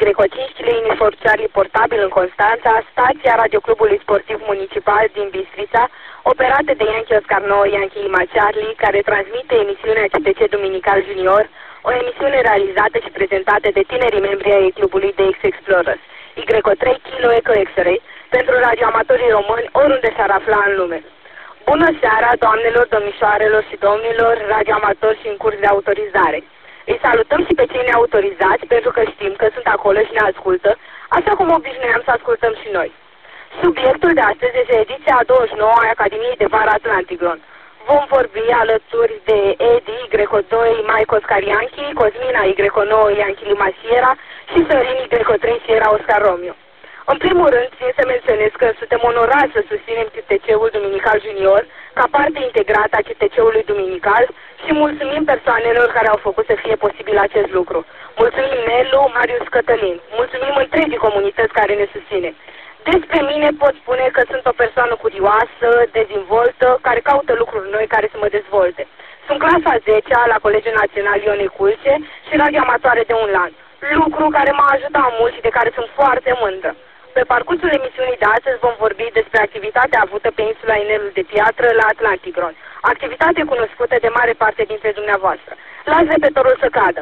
Y5 Unifor Charlie portabil în Constanța, stația Radioclubului Sportiv Municipal din Bistrița, operată de Yankee Oscar 9 Yankee Lima Charlie, care transmite emisiunea CTC Duminical Junior, o emisiune realizată și prezentată de tinerii membri ai clubului de X-Explorers, Y3 Kilo Eco X-Ray, pentru radioamatorii români oriunde s-ar afla în lume. Bună seara, doamnelor, domnișoarelor și domnilor, radioamatori și în curs de autorizare. Îi salutăm și pe cei neautorizați, pentru că știm că sunt acolo și ne ascultă, așa cum obișnuiam să ascultăm și noi. Subiectul de astăzi este ediția a 29 a Academiei de Vară Atlanticron. Vom vorbi alături de Edi, Y2, Mike Oscar Yankee, Cosmina, Y9, Yankee Lima Sierra și Sorin, Y3 Sierra Oscar Romeo. În primul rând, țin să menționez că suntem onorați să susținem QTC-ul Duminical Junior ca parte integrată a QTC-ului Duminical și mulțumim persoanelor care au făcut să fie posibil acest lucru. Mulțumim Nelu, Marius, Cătălin. Mulțumim întregii comunități care ne susține. Despre mine pot spune că sunt o persoană curioasă, dezvoltă, care caută lucruri noi care să mă dezvolte. Sunt clasa 10-a la Colegiul Național Ione Culce și radioamatoare de un an. Lucru care m-a ajutat mult și de care sunt foarte mândră. Pe parcursul emisiunii de astăzi vom vorbi despre activitatea avută pe insula Inelul de Piatră la Atlanticron. Activitate cunoscută de mare parte dintre dumneavoastră. Las repetorul să cadă.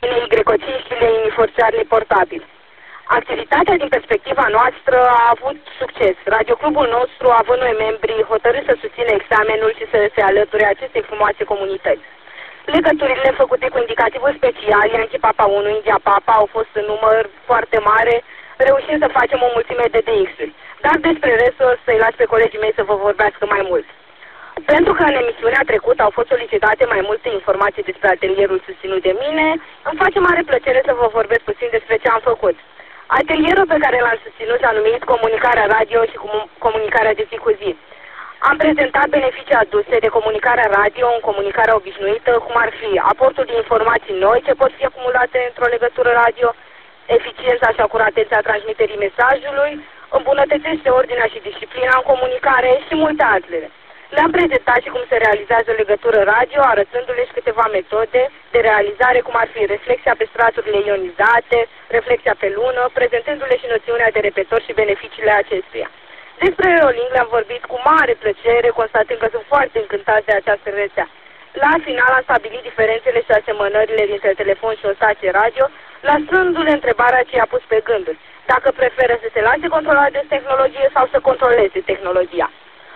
Y5 Unifor Charlie portabil. Activitatea din perspectiva noastră a avut succes. Radioclubul nostru, având noi membri, hotărât să susține examenul și să se alăture acestei frumoase comunități. Legăturile făcute cu indicativul special, Yankee Papa 1, India Papa, au fost în număr foarte mare, reușind să facem o mulțime de DX-uri. Dar despre restul o să-i las pe colegii mei să vă vorbească mai mult. Pentru că în emisiunea trecută au fost solicitate mai multe informații despre atelierul susținut de mine, îmi face mare plăcere să vă vorbesc puțin despre ce am făcut. Atelierul pe care l-am susținut s-a numit Comunicarea Radio și Comunicarea de zi cu zi. Am prezentat beneficii aduse de comunicarea radio în comunicarea obișnuită, cum ar fi aportul de informații noi ce pot fi acumulate într-o legătură radio, eficiența și acuratețea transmiterii mesajului, îmbunătățește ordinea și disciplina în comunicare și multe altele. Le-am prezentat și cum se realizează legătură radio, arătându-le și câteva metode de realizare, cum ar fi reflexia pe straturile ionizate, reflexia pe lună, prezentându-le și noțiunea de repetor și beneficiile acestuia. Despre Rolling le-am vorbit cu mare plăcere, constatând că sunt foarte încântați de această rețea. La final am stabilit diferențele și asemănările dintre telefon și o stație radio, lăsându-le întrebarea ce i-a pus pe gânduri, dacă preferă să se lase controlat de tehnologie sau să controleze tehnologia.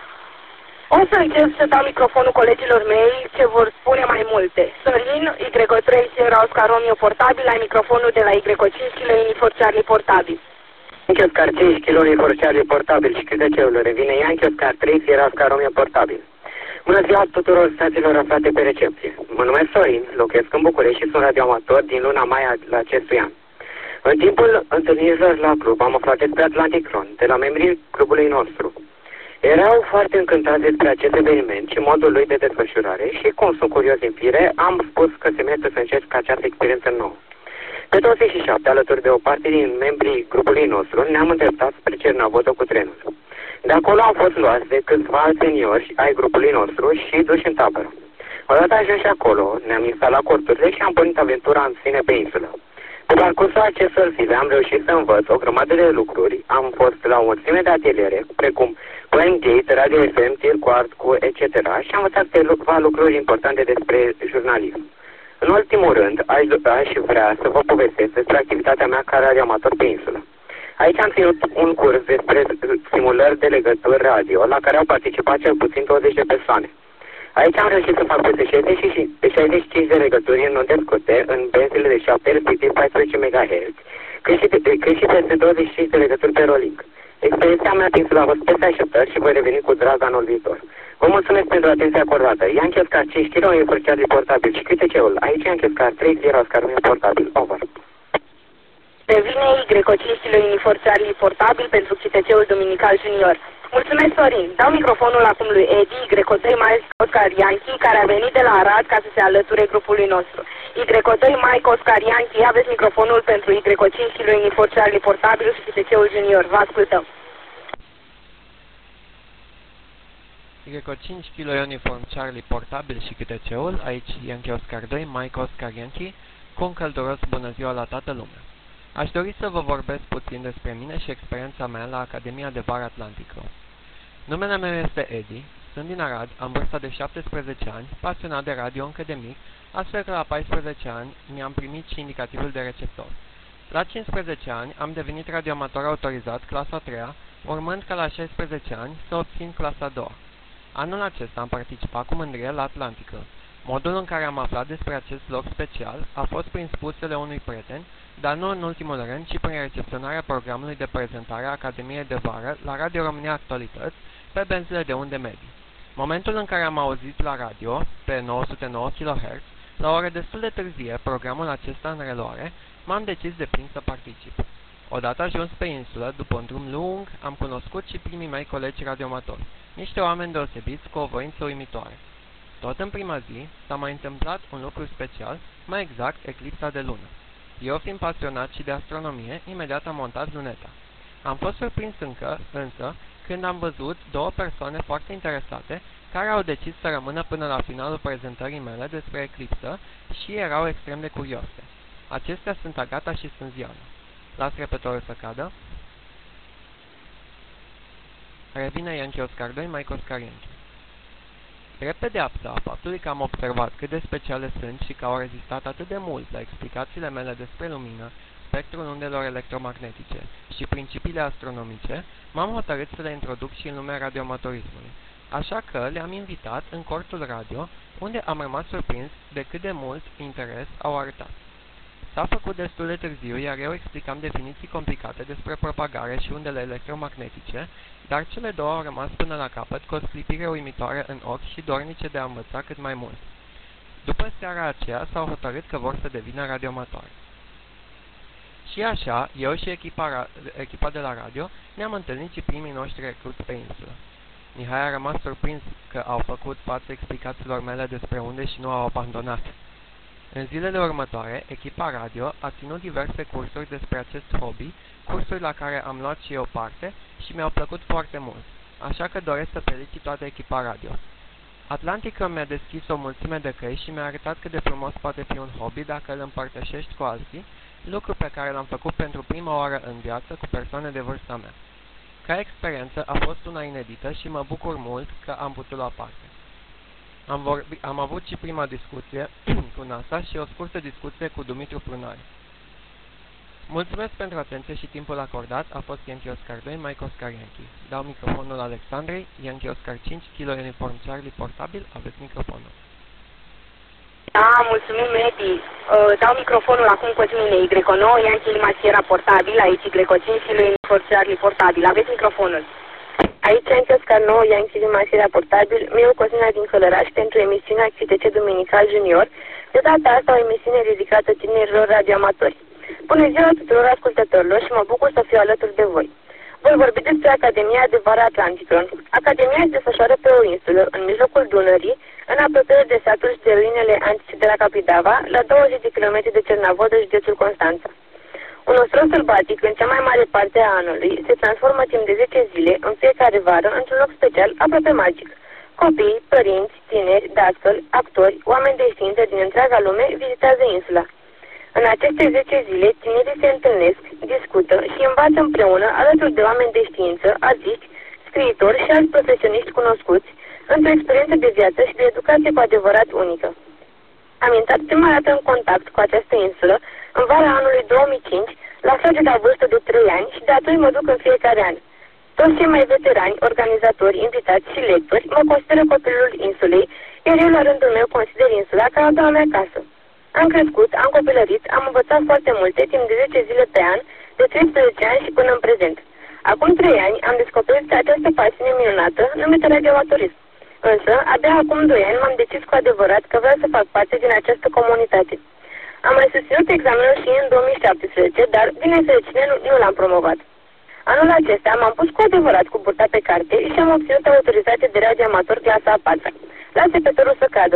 O să încerc să dau microfonul colegilor mei ce vor spune mai multe. Sorin, Y3 Sierra Oscar Romeo portabil, ai microfonul de la Y5 Unifor Charlie portabil. Yankee Oscar 5 Kilo Unifor Charlie portabil și QTC-ul revine Yankee Oscar 3 Sierra Oscar Romeo portabil. Bună ziua tuturor stațiilor aflate pe recepție. Mă numesc Sorin, locuiesc în București și sunt radioamator din luna mai la acestui an. În timpul întâlnirilor la club am aflat despre Atlanticron, de la membrii clubului nostru. Erau foarte încântați despre acest eveniment și modul lui de desfășurare și, cum sunt curios din fire, am spus că se merită să încerc această experiență nouă. Pe 27, alături de o parte din membrii grupului nostru, ne-am îndreptat spre Cernavodă cu trenul. De acolo am fost luați de câțiva seniori ai grupului nostru și duși în tabără. Odată ajunși acolo, ne-am instalat corturile și am pornit aventura în sine pe insulă. Pe parcursul acestor zile am reușit să învăț o grămadă de lucruri, am fost la o mulțime de ateliere, precum Plan Gate, Radio FM, Tir Quartz, etc. și am învățat câteva lucruri importante despre jurnalism. În ultimul rând, aș vrea să vă povestesc despre activitatea mea ca radioamator pe insulă. Aici am ținut un curs despre simulări de legături radio, la care au participat cel puțin 20 de persoane. Aici am reușit să fac peste 65 de legături în unde scurte, în benzile de 7, respectiv 14 MHz, cât și peste 25 de legături pe rolling. Experiența mea din a fost peste așteptări și voi reveni cu drag anul viitor. Vă mulțumesc pentru atenția acordată. Yankee Oscar 5 Kilo Unifor Charlie portabil și QTC-ul. Aici Yankee Oscar 3 Sierra Oscar Romeo portabil. Over. Revine Y5 Unifor Charlie portabil pentru QTC-ul Duminical Junior. Mulțumesc, Sorin. Dau microfonul acum lui Edi, Y2 Mike Oscar Yankee, care a venit de la Arad ca să se alăture grupului nostru. Y2 Mike Oscar Yankee, aveți microfonul pentru Y5 Unifor Charlie portabil și QTC-ul Junior. Vă ascultăm. Y5 Kilo Uniform Charlie portabil și QTC-ul, aici Yankee Oscar 2 Mike Oscar Yankee, cu un călduros bună ziua la toată lumea. Aș dori să vă vorbesc puțin despre mine și experiența mea la Academia de Vară Atlantică. Numele meu este Edi, sunt din Arad, am vârsta de 17 ani, pasionat de radio încă de mic, astfel că la 14 ani mi-am primit și indicativul de receptor. La 15 ani am devenit radioamator autorizat, clasa 3-a, urmând ca la 16 ani să obțin clasa 2-a. Anul acesta am participat cu mândrie la Atlantică. Modul în care am aflat despre acest loc special a fost prin spusele unui prieten, dar nu în ultimul rând, ci prin recepționarea programului de prezentare a Academiei de Vară la Radio România Actualități pe benzile de unde medii. Momentul în care am auzit la radio, pe 909 kHz, la o oră destul de târzie, programul acesta în reluare, m-am decis de plin să particip. Odată ajuns pe insulă, după un drum lung, am cunoscut și primii mei colegi radioamatori, niște oameni deosebiți cu o voință uimitoare. Tot în prima zi s-a mai întâmplat un lucru special, mai exact eclipsa de lună. Eu, fiind pasionat și de astronomie, imediat am montat luneta. Am fost surprins însă când am văzut două persoane foarte interesate care au decis să rămână până la finalul prezentării mele despre eclipsă și erau extrem de curioase. Acestea sunt Agata și Sânziana. Las repătorul să cadă. Revine Yankee Oscar 2, Mike Oscar Yankee. Drept pedeapsă a faptului că am observat cât de speciale sunt și că au rezistat atât de mult la explicațiile mele despre lumină, spectrul undelor electromagnetice și principiile astronomice, m-am hotărât să le introduc și în lumea radioamatorismului. Așa că le-am invitat în cortul radio, unde am rămas surprins de cât de mult interes au arătat. S-a făcut destul de târziu, iar eu explicam definiții complicate despre propagare și undele electromagnetice, dar cele două au rămas până la capăt cu o sclipire uimitoare în ochi și dornice de a învăța cât mai mult. După seara aceea s-au hotărât că vor să devină radioamatori. Și așa, eu și echipa de la radio ne-am întâlnit și primii noștri recruți pe insulă. Mihai a rămas surprins că au făcut față explicațiilor mele despre unde și nu au abandonat. În zilele următoare, echipa radio a ținut diverse cursuri despre acest hobby, cursuri la care am luat și eu parte și mi-au plăcut foarte mult, așa că doresc să felicit toată echipa radio. Atlantică mi-a deschis o mulțime de căi și mi-a arătat cât de frumos poate fi un hobby dacă îl împărtășești cu alții, lucru pe care l-am făcut pentru prima oară în viață cu persoane de vârsta mea. Ca experiență a fost una inedită și mă bucur mult că am putut lua parte. Am avut și prima discuție cu NASA și o scurtă discuție cu Dumitru Prunari. Mulțumesc pentru atenție și timpul acordat. A fost Yankee Oscar 2, Mike Oscar Yankee. Dau microfonul Alexandrei, Yankee Oscar 5, Kilo Uniform Charlie portabil, aveți microfonul. Da, mulțumim, Edi. Dau microfonul acum Cosminei, Y9, Yankee Lima Sierra portabil, aici Y5, Kilo Uniform Charlie portabil, aveți microfonul. Aici Yankee Oscar 9, Yankee Lima Sierra portabil, meu Cosmina din Călăraș pentru emisiunea CTC Duminical Junior, de data asta o emisiune dedicată tinerilor radioamatori. Bună ziua tuturor ascultătorilor și mă bucur să fiu alături de voi. Voi vorbi despre Academia de Vară Atlantică. Academia se desfășoară pe o insulă, în mijlocul Dunării, în apropiere de satul și de ruinele antice de la Capridava, la 20 de km de Cernavodă, județul Constanța. Un ostrov sălbatic, în cea mai mare parte a anului, se transformă timp de 10 zile, în fiecare vară, într-un loc special, aproape magic. Copii, părinți, tineri, dascăli, actori, oameni de știință din întreaga lume vizitează insula. În aceste 10 zile, tinerii se întâlnesc, discută și învață împreună alături de oameni de știință, artiști, scriitori și alți profesioniști cunoscuți, într-o experiență de viață și de educație cu adevărat unică. Am intrat prima dată în contact cu această insulă în vara anului 2005, la frageda vârstă de 3 ani și de atunci mă duc în fiecare an. Toți cei mai veterani, organizatori, invitați și lectori mă consideră copilul insulei, iar eu la rândul meu consider insula ca a doua mea casă. Am crescut, am copilărit, am învățat foarte multe timp de 10 zile pe an, de 13 ani și până în prezent. Acum 3 ani am descoperit această pasiune minunată numită radioamatorism. Însă, abia acum 2 ani m-am decis cu adevărat că vreau să fac parte din această comunitate. Am mai susținut examenul și în 2017, dar, din nefericire, nu l-am promovat. Anul acesta m-am pus cu adevărat cu burta pe carte și am obținut autorizație de radioamator clasa a 4-a. Las repătorul să cadă.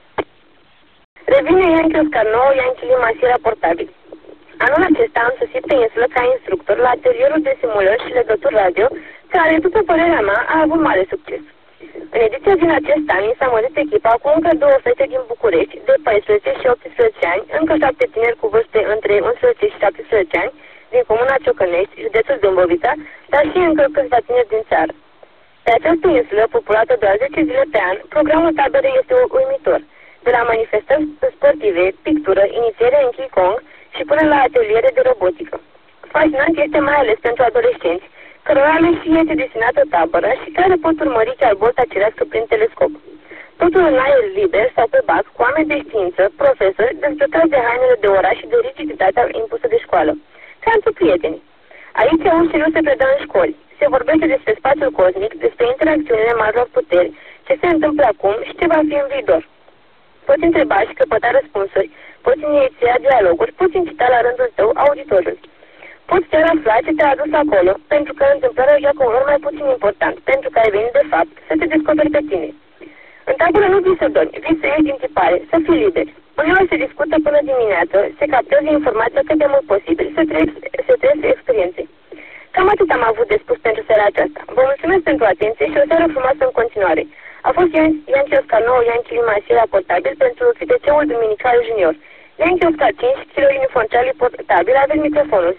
Revine Yankee Oscar 9, Yankee Lima Sierra portabil. Anul acesta am sosit pe insulă ca instructor la atelierul de simulări și legături radio, care, după părerea mea, a avut mare succes. În ediția din acest an s-a mărit echipa cu încă 2 fete din București, de 14 și 18 ani, încă 7 tineri cu vârste între 11 și 17 ani, din comuna Ciocănești, județul Dâmbovița, dar și încă câțiva tineri din țară. Pe această insulă, populată doar 10 zile pe an, programul taberei este uimitor, de la manifestări sportive, pictură, inițiere în Qigong și până la ateliere de robotică. Fascinant este mai ales pentru adolescenți, cărora le și este destinată tabără și care pot urmări chiar bolta cerească prin telescop. Totul în aer liber sau pe bac, cu oameni de știință, profesori, dezbrăcați de hainele de oraș și de rigiditatea impusă de școală, ca între prieteni. Aici auzi ce nu se predă în școli. Se vorbește despre spațiul cosmic, despre interacțiunile marilor puteri, ce se întâmplă acum și ce va fi în viitor. Poți întreba și căpăta răspunsuri, poți iniția dialoguri, poți incita la rândul tău auditorul. Poți chiar afla ce te-a adus acolo, pentru că întâmplarea joacă un rol mai puțin important, pentru că ai venit de fapt să te descoperi pe tine. În tabără nu vii să dormi, vii să ieși din tipare, să fii liber. Uneori se discută până dimineață, se captează informația cât de mult posibil, să trăiesc experiențe. Cam atât am avut de spus pentru seara aceasta. Vă mulțumesc pentru atenție și o seară frumoasă în continuare. A fost Ianchi Oscar 9, Ianchi Masila portabil pentru FTC-ul Duminical Junior. Ianchi Oscar 5, Kilo Uniform Charlie portabil, aveți microfonul.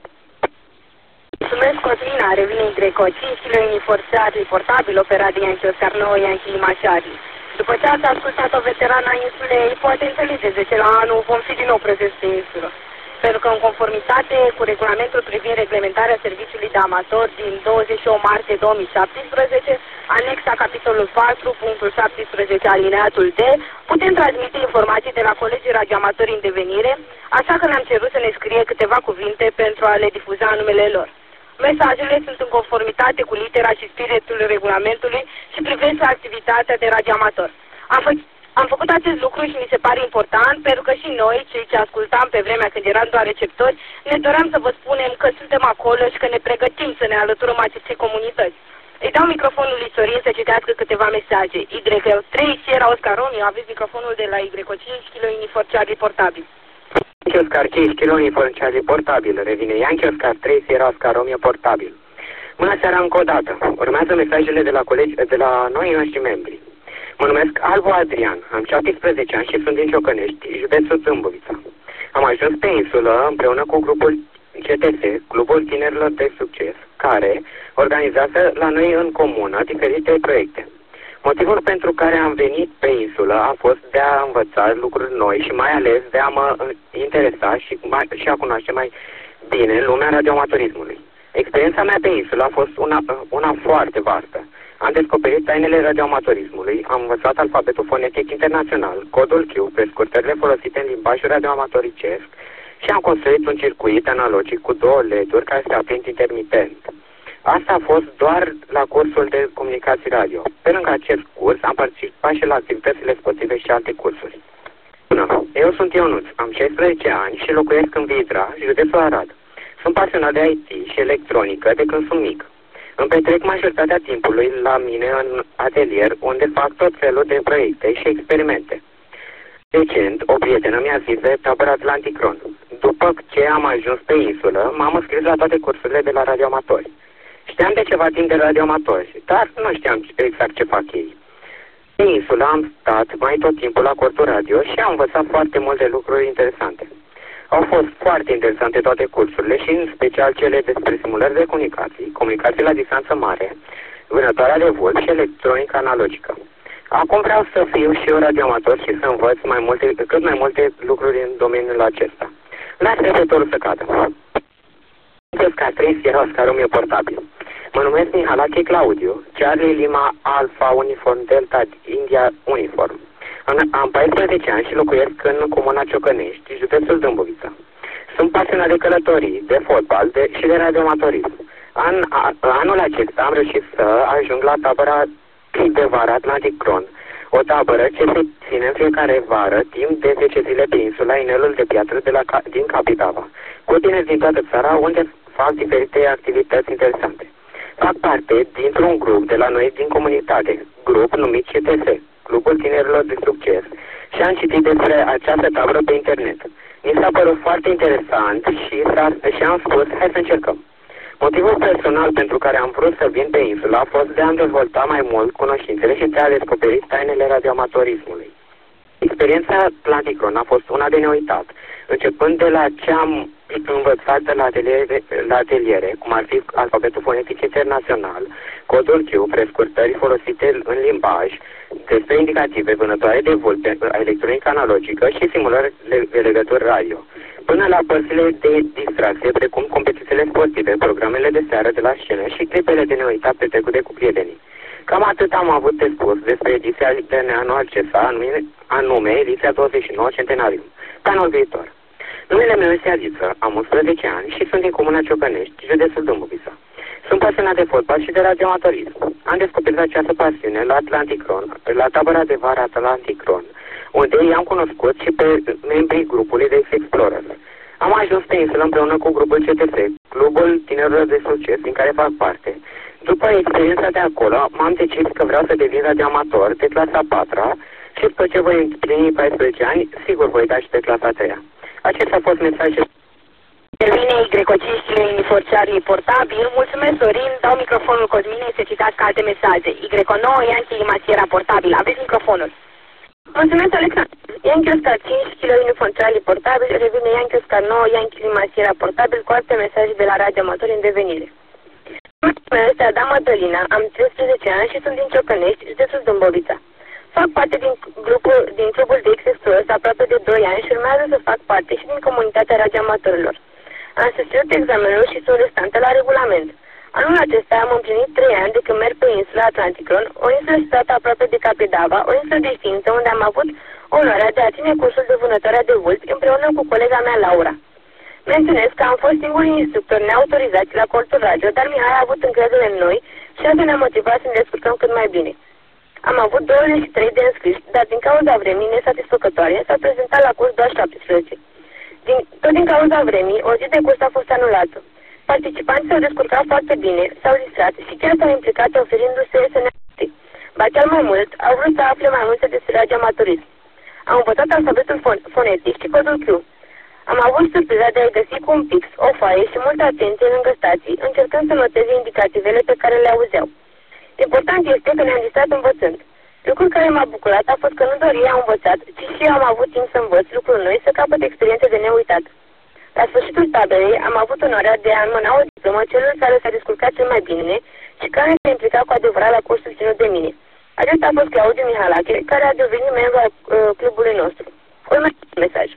Mulțumesc, Cosmina, revine Greco, 5 kg Uniform Charlie portabil, operat de Ianchi Oscar 9, Ianchi Charlie. După ce ați ascultat-o veterana insulei, poate înțelegeți de ce la anul vom fi din nou prezenți pe insulă. Pentru că în conformitate cu regulamentul privind reglementarea serviciului de amator din 28 martie 2017, anexa capitolul 4.17 alineatul D, putem transmite informații de la colegii radioamatori în devenire, așa că le-am cerut să ne scrie câteva cuvinte pentru a le difuza în numele lor. Mesajele sunt în conformitate cu litera și spiritul regulamentului și privesc la activitatea de radioamator. Am făcut acest lucru și mi se pare important pentru că și noi, cei ce ascultam pe vremea când eram doar receptori, ne doream să vă spunem că suntem acolo și că ne pregătim să ne alăturăm acestei comunități. Îi dau microfonul lui Sorin să citească câteva mesaje. Y3 Sierra Oscar Romeo, aveți microfonul de la Y5 kg Uniform Charlie portabil. Yankee Oscar 5 kg Uniform Charlie portabil, revine Yankee Oscar 3 Sierra Oscar Romeo portabil. Bună seara încă o dată. Urmează mesajele de la noi noștri membri. Mă numesc Albu Adrian, am 17 ani și sunt din Ciocănești, județul Dâmbovița. Am ajuns pe insulă împreună cu grupul CTS, Clubul Tinerilor de Succes, care organizează la noi în comună diferite proiecte. Motivul pentru care am venit pe insulă a fost de a învăța lucruri noi și mai ales de a mă interesa și a cunoaște mai bine lumea radioamatorismului. Experiența mea pe insulă a fost una foarte vastă. Am descoperit tainele radioamatorismului, am învățat alfabetul fonetic internațional, codul Q, prescurtările folosite în limbajul radioamatoricesc și am construit un circuit analogic cu 2 LED-uri care se aprind intermitent. Asta a fost doar la cursul de comunicații radio. Pe lângă acest curs am participat și la activitățile sportive și alte cursuri. Bună, eu sunt Ionuț, am 16 ani și locuiesc în Vidra, județul Arad. Sunt pasionat de IT și electronică de când sunt mic. Îmi petrec majoritatea timpului la mine în atelier, unde fac tot felul de proiecte și experimente. Recent, o prietenă mi-a zis de tabăra Atlanticron. După ce am ajuns pe insulă, m-am înscris la toate cursurile de la radioamatori. Știam de ceva timp de radioamatori, dar nu știam exact ce fac ei. Pe insulă am stat mai tot timpul la cortul radio și am învățat foarte multe lucruri interesante. Au fost foarte interesante toate cursurile și în special cele despre simulări de comunicații la distanță mare, vânătoarea de volt și electronică analogică. Acum vreau să fiu și eu radioamator și să învăț cât mai multe lucruri în domeniul acesta. Las repetorul să cadă. Oscar 3 Sierra Oscar Romeo portabil. Mă numesc Mihalache Claudiu, Charlie Lima Alpha Uniform Delta India Uniform. Am 14 ani și locuiesc în comuna Ciocănești, județul Dâmbovița. Sunt pasionat de călătorii, de fotbal și de radioamatorism. Anul acesta am reușit să ajung la tabăra de vară Atlanticron, o tabără ce se ține în fiecare vară, timp de 10 zile pe insula Inelul de Piatră din Capitava, cu tineri din toată țara, unde fac diferite activități interesante. Fac parte dintr-un grup de la noi din comunitate, grup numit CTS, Clubul Tinerilor de Succes, și am citit despre această tabără pe internet. Mi s-a părut foarte interesant și am spus, hai să încercăm. Motivul personal pentru care am vrut să vin pe insulă a fost de a-mi dezvolta mai mult cunoștințele și de a descoperi tainele radioamatorismului. Experiența Atlanticron a fost una de neuitat, începând de la ce am învățat la ateliere, cum ar fi alfabetul fonetic internațional, codul Q, prescurtări folosite în limbaj, despre indicative vânătoare de vulpe, electronică analogică și simulări de legături radio, până la părțile de distracție, precum competițiile sportive, programele de seară de la scenă și clipele de neuitat petrecute cu prietenii. Cam atât am avut de spus despre ediția de anul acesta, anume ediția 29 Centenarium, pe anul viitor. Numele meu este Adiță, am 11 ani și sunt din Comuna Ciocănești, județul Dâmbovița. Sunt pasionat de fotbal și de radioamatorism. Am descoperit această pasiune la Atlanticron, la tabăra de vară Atlanticron, unde i-am cunoscut și pe membrii grupului de Explorers. Am ajuns pe insulă împreună cu grupul CTS, Clubul Tinerilor de Succes, din care fac parte. După experiența de acolo, m-am decis că vreau să devin radioamator de clasa 4-a și după ce voi împlini 14 ani, sigur voi da și de clasa 3-a. Acesta a fost mesajul. Intervine Y-cociștile uniforciarii portabil. Mulțumesc, Sorin. Dau microfonul Cosminei să citați alte mesaje. Y9, Yankee Masiera portabil. Aveți microfonul. Mulțumesc, Alexandru. Yankee Oscar 5 kg uniforciarii portabil. Revine Yankee Oscar 9, Yankee Masiera portabil cu alte mesaje de la radioamatori în devenire. Mulțumesc, este Adam Mădălina. Am 13 ani și sunt din Ciocănești, județul Dâmbovița. Fac parte din clubul de Explorers aproape de 2 ani și urmează să fac parte și din comunitatea radioamatorilor. Am susținut examenul și sunt restantă la regulament. Anul acesta am împlinit 3 ani de când merg pe insula Atlanticron, o insulă situată aproape de Capridava, o insulă de știință unde am avut onoarea de a ține cursul de vânătoare de vulpi împreună cu colega mea Laura. Menționez că am fost singurii instructori neautorizați la cortul radio, dar Mihai a avut încredere în noi și asta ne-a motivat să ne descurcăm cât mai bine. Am avut 23 de înscriși, dar din cauza vremii nesatisfăcătoare s-a prezentat la curs doar 17. Tot din cauza vremii, o zi de curs a fost anulată. Participanții s-au descurcat foarte bine, s-au distrat și chiar s-au implicat oferindu-se să ne asiste. Ba chiar mai mult, au vrut să afle mai multe despre radioamatorism. Am învățat alfabetul fonetic și codul Q. Am avut surpriza de a-i găsi cu un pix, o foaie și multă atenție lângă stații, încercând să noteze indicativele pe care le auzeau. Important este că ne-am distrat învățând. Lucrul care m-a bucurat a fost că nu doar ei au învățat, ci și eu am avut timp să învăț lucruri noi, să capăt experiențe de neuitat. La sfârșitul tabelei am avut onoarea de a înmâna o diplomă celor care s-a descurcat cel mai bine și care s-a implicat cu adevărat la cursul ținut de mine. Acesta a fost Claudiu Mihalache, care a devenit membru al clubului nostru. Următorul mesaj.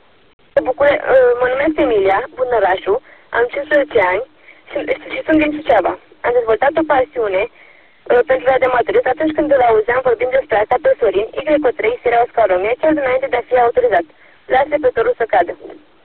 Mă numesc Emilia Bunărașu, am 15 ani și sunt din Suceava. Am dezvoltat o pasiune pentru radioamatorism atunci când îl auzeam vorbind despre asta pe Sorin, Y3, Sierra Oscar Romeo, chiar dinainte de a fi autorizat. Las repătorul să cadă.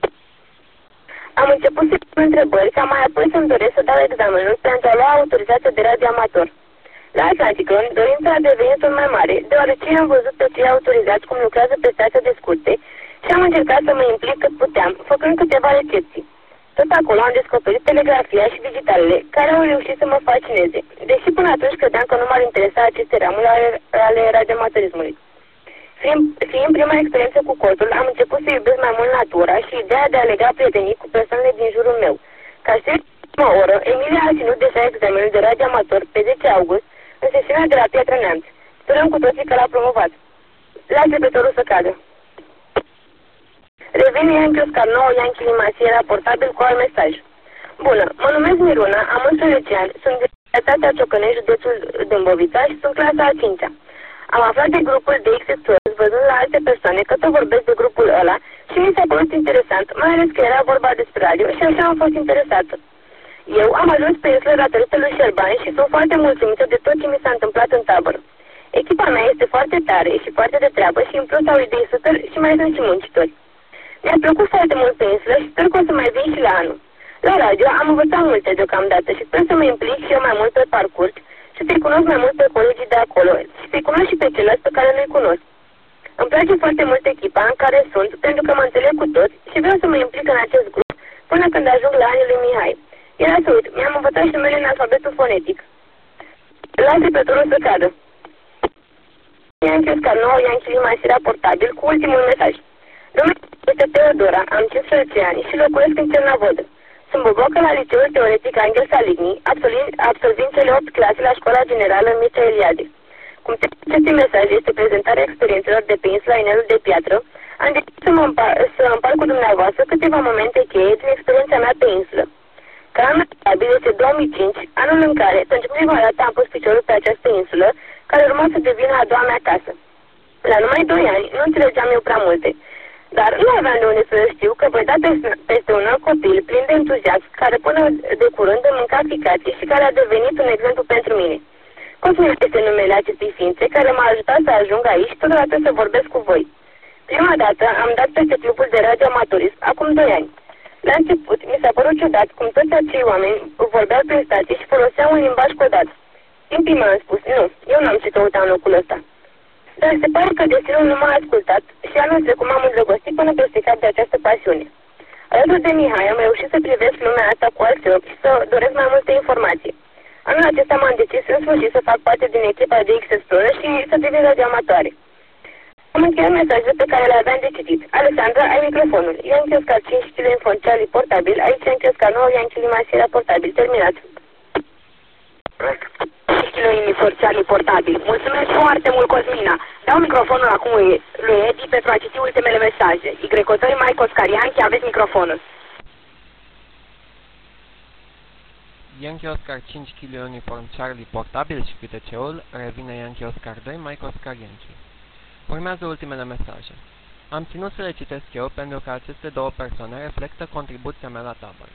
Am început să pun întrebări, ca mai apoi să-mi doresc să dau examenul pentru a lua autorizația de radioamator. La Atlanticron, dorința a devenit tot mai mare, deoarece am văzut pe cei autorizați cum lucrează pe stația de scurte și am încercat să mă implic cât puteam, făcând câteva recepții. Tot acolo am descoperit telegrafia și digitalele, care au reușit să mă fascineze, deși până atunci credeam că nu m-ar interesa aceste ramuri ale radioamatorismului. Fiind prima experiență cu cortul, am început să iubesc mai mult natura și ideea de a lega prietenii cu persoanele din jurul meu. Ca și ultima oră, Emilia a ținut deja examenul de radioamator pe 10 august, în sesiunea de la Piatra Neamț. Sperăm cu toții că l-a promovat. Las repătorul să cadă. Revin Yankee Oscar 9, Yankee Masiera portabil cu alt mesaj. Bună, mă numesc Miruna, am 11 ani, sunt din Universitatea Ciocănești, județul Dâmbovița și sunt clasa a 5-a. Am aflat de grupul de Explorers văzând la alte persoane că tot vorbesc de grupul ăla și mi s-a părut interesant, mai ales că era vorba despre radio și așa am fost interesată. Eu am ajuns pe insulă datorită lui Șerban și sunt foarte mulțumită de tot ce mi s-a întâmplat în tabără. Echipa mea este foarte tare și foarte de treabă și în plus au idei super și mai sunt și muncitori. Mi-a plăcut foarte mult pe insulă și sper că o să mai vin și la anul. La radio am învățat multe deocamdată și sper să mă implic și eu mai mult pe parcurs și să-i cunosc mai mult pe colegii de acolo și să-i cunosc și pe ceilalți pe care nu-i cunosc. Îmi place foarte mult echipa în care sunt pentru că mă înțeleg cu toți și vreau să mă implic în acest grup până când ajung la anii lui Mihai. Era să uit, mi-am învățat și numele în alfabetul fonetic. Las repătorul să cadă. Yankee Oscar 9, Yankee Masiera portabil cu ultimul mesaj. Numele este Teodora, am 15 ani și locuiesc în Cernavodă. Sunt Bobocă la Liceul Teoretic Angel Saligny, absolvind cele 8 clase la Școala Generală Mircea Eliade. Cum acest mesaj este prezentarea experiențelor de pe insula Inelul de Piatră, am decis să împart cu dumneavoastră câteva momente cheie din experiența mea pe insulă. Anul stabil este 2005, anul în care, pentru prima dată, am pus piciorul pe această insulă, care urma să devină a doua mea casă. La numai 2 ani, nu înțelegeam eu prea multe, dar nu aveam de unde să știu că voi da peste un alt copil plin de entuziasm, care până de curând îmi mânca ficații și care a devenit un exemplu pentru mine. Cosmin este numele acestei ființe care m-a ajutat să ajung aici și totodată să vorbesc cu voi. Prima dată am dat peste clubul de radioamatorism, acum 2 ani. La început, mi s-a părut ciudat cum toți acei oameni vorbeau prin stație și foloseau un limbaj codat. Timpii mi-am spus, nu, eu n-am ce căuta în locul ăsta. Dar se pare că destinul nu m-a ascultat și anul trecut m-am îndrăgostit până peste cap de această pasiune. Alături de Mihai am reușit să privesc lumea asta cu alți ochi și să doresc mai multe informații. Anul acesta m-am decis în sfârșit să fac parte din echipa de X-Explorer și să privesc radioamatoare. Am încheiat mesajele pe care le aveam de citit. Alexandra, ai microfonul. Ian Chioscar 5 kg infonciali portabil. Aici Ian Chioscar 9, Ian Chilimasierea portabil. Terminat. 5 kg infonciali portabil. Mulțumesc foarte mult, Cosmina. Dau microfonul acum lui Edi pentru a citi ultimele mesaje. Y-Cotori, Mike Oscarian, aveți microfonul. Yankee Oscar 5 kg uniform Charlie portabil și QTC-ul, revine Yankee Oscar 2, Mike Oscar Yankee. Urmează ultimele mesaje. Am ținut să le citesc eu pentru că aceste două persoane reflectă contribuția mea la tabără.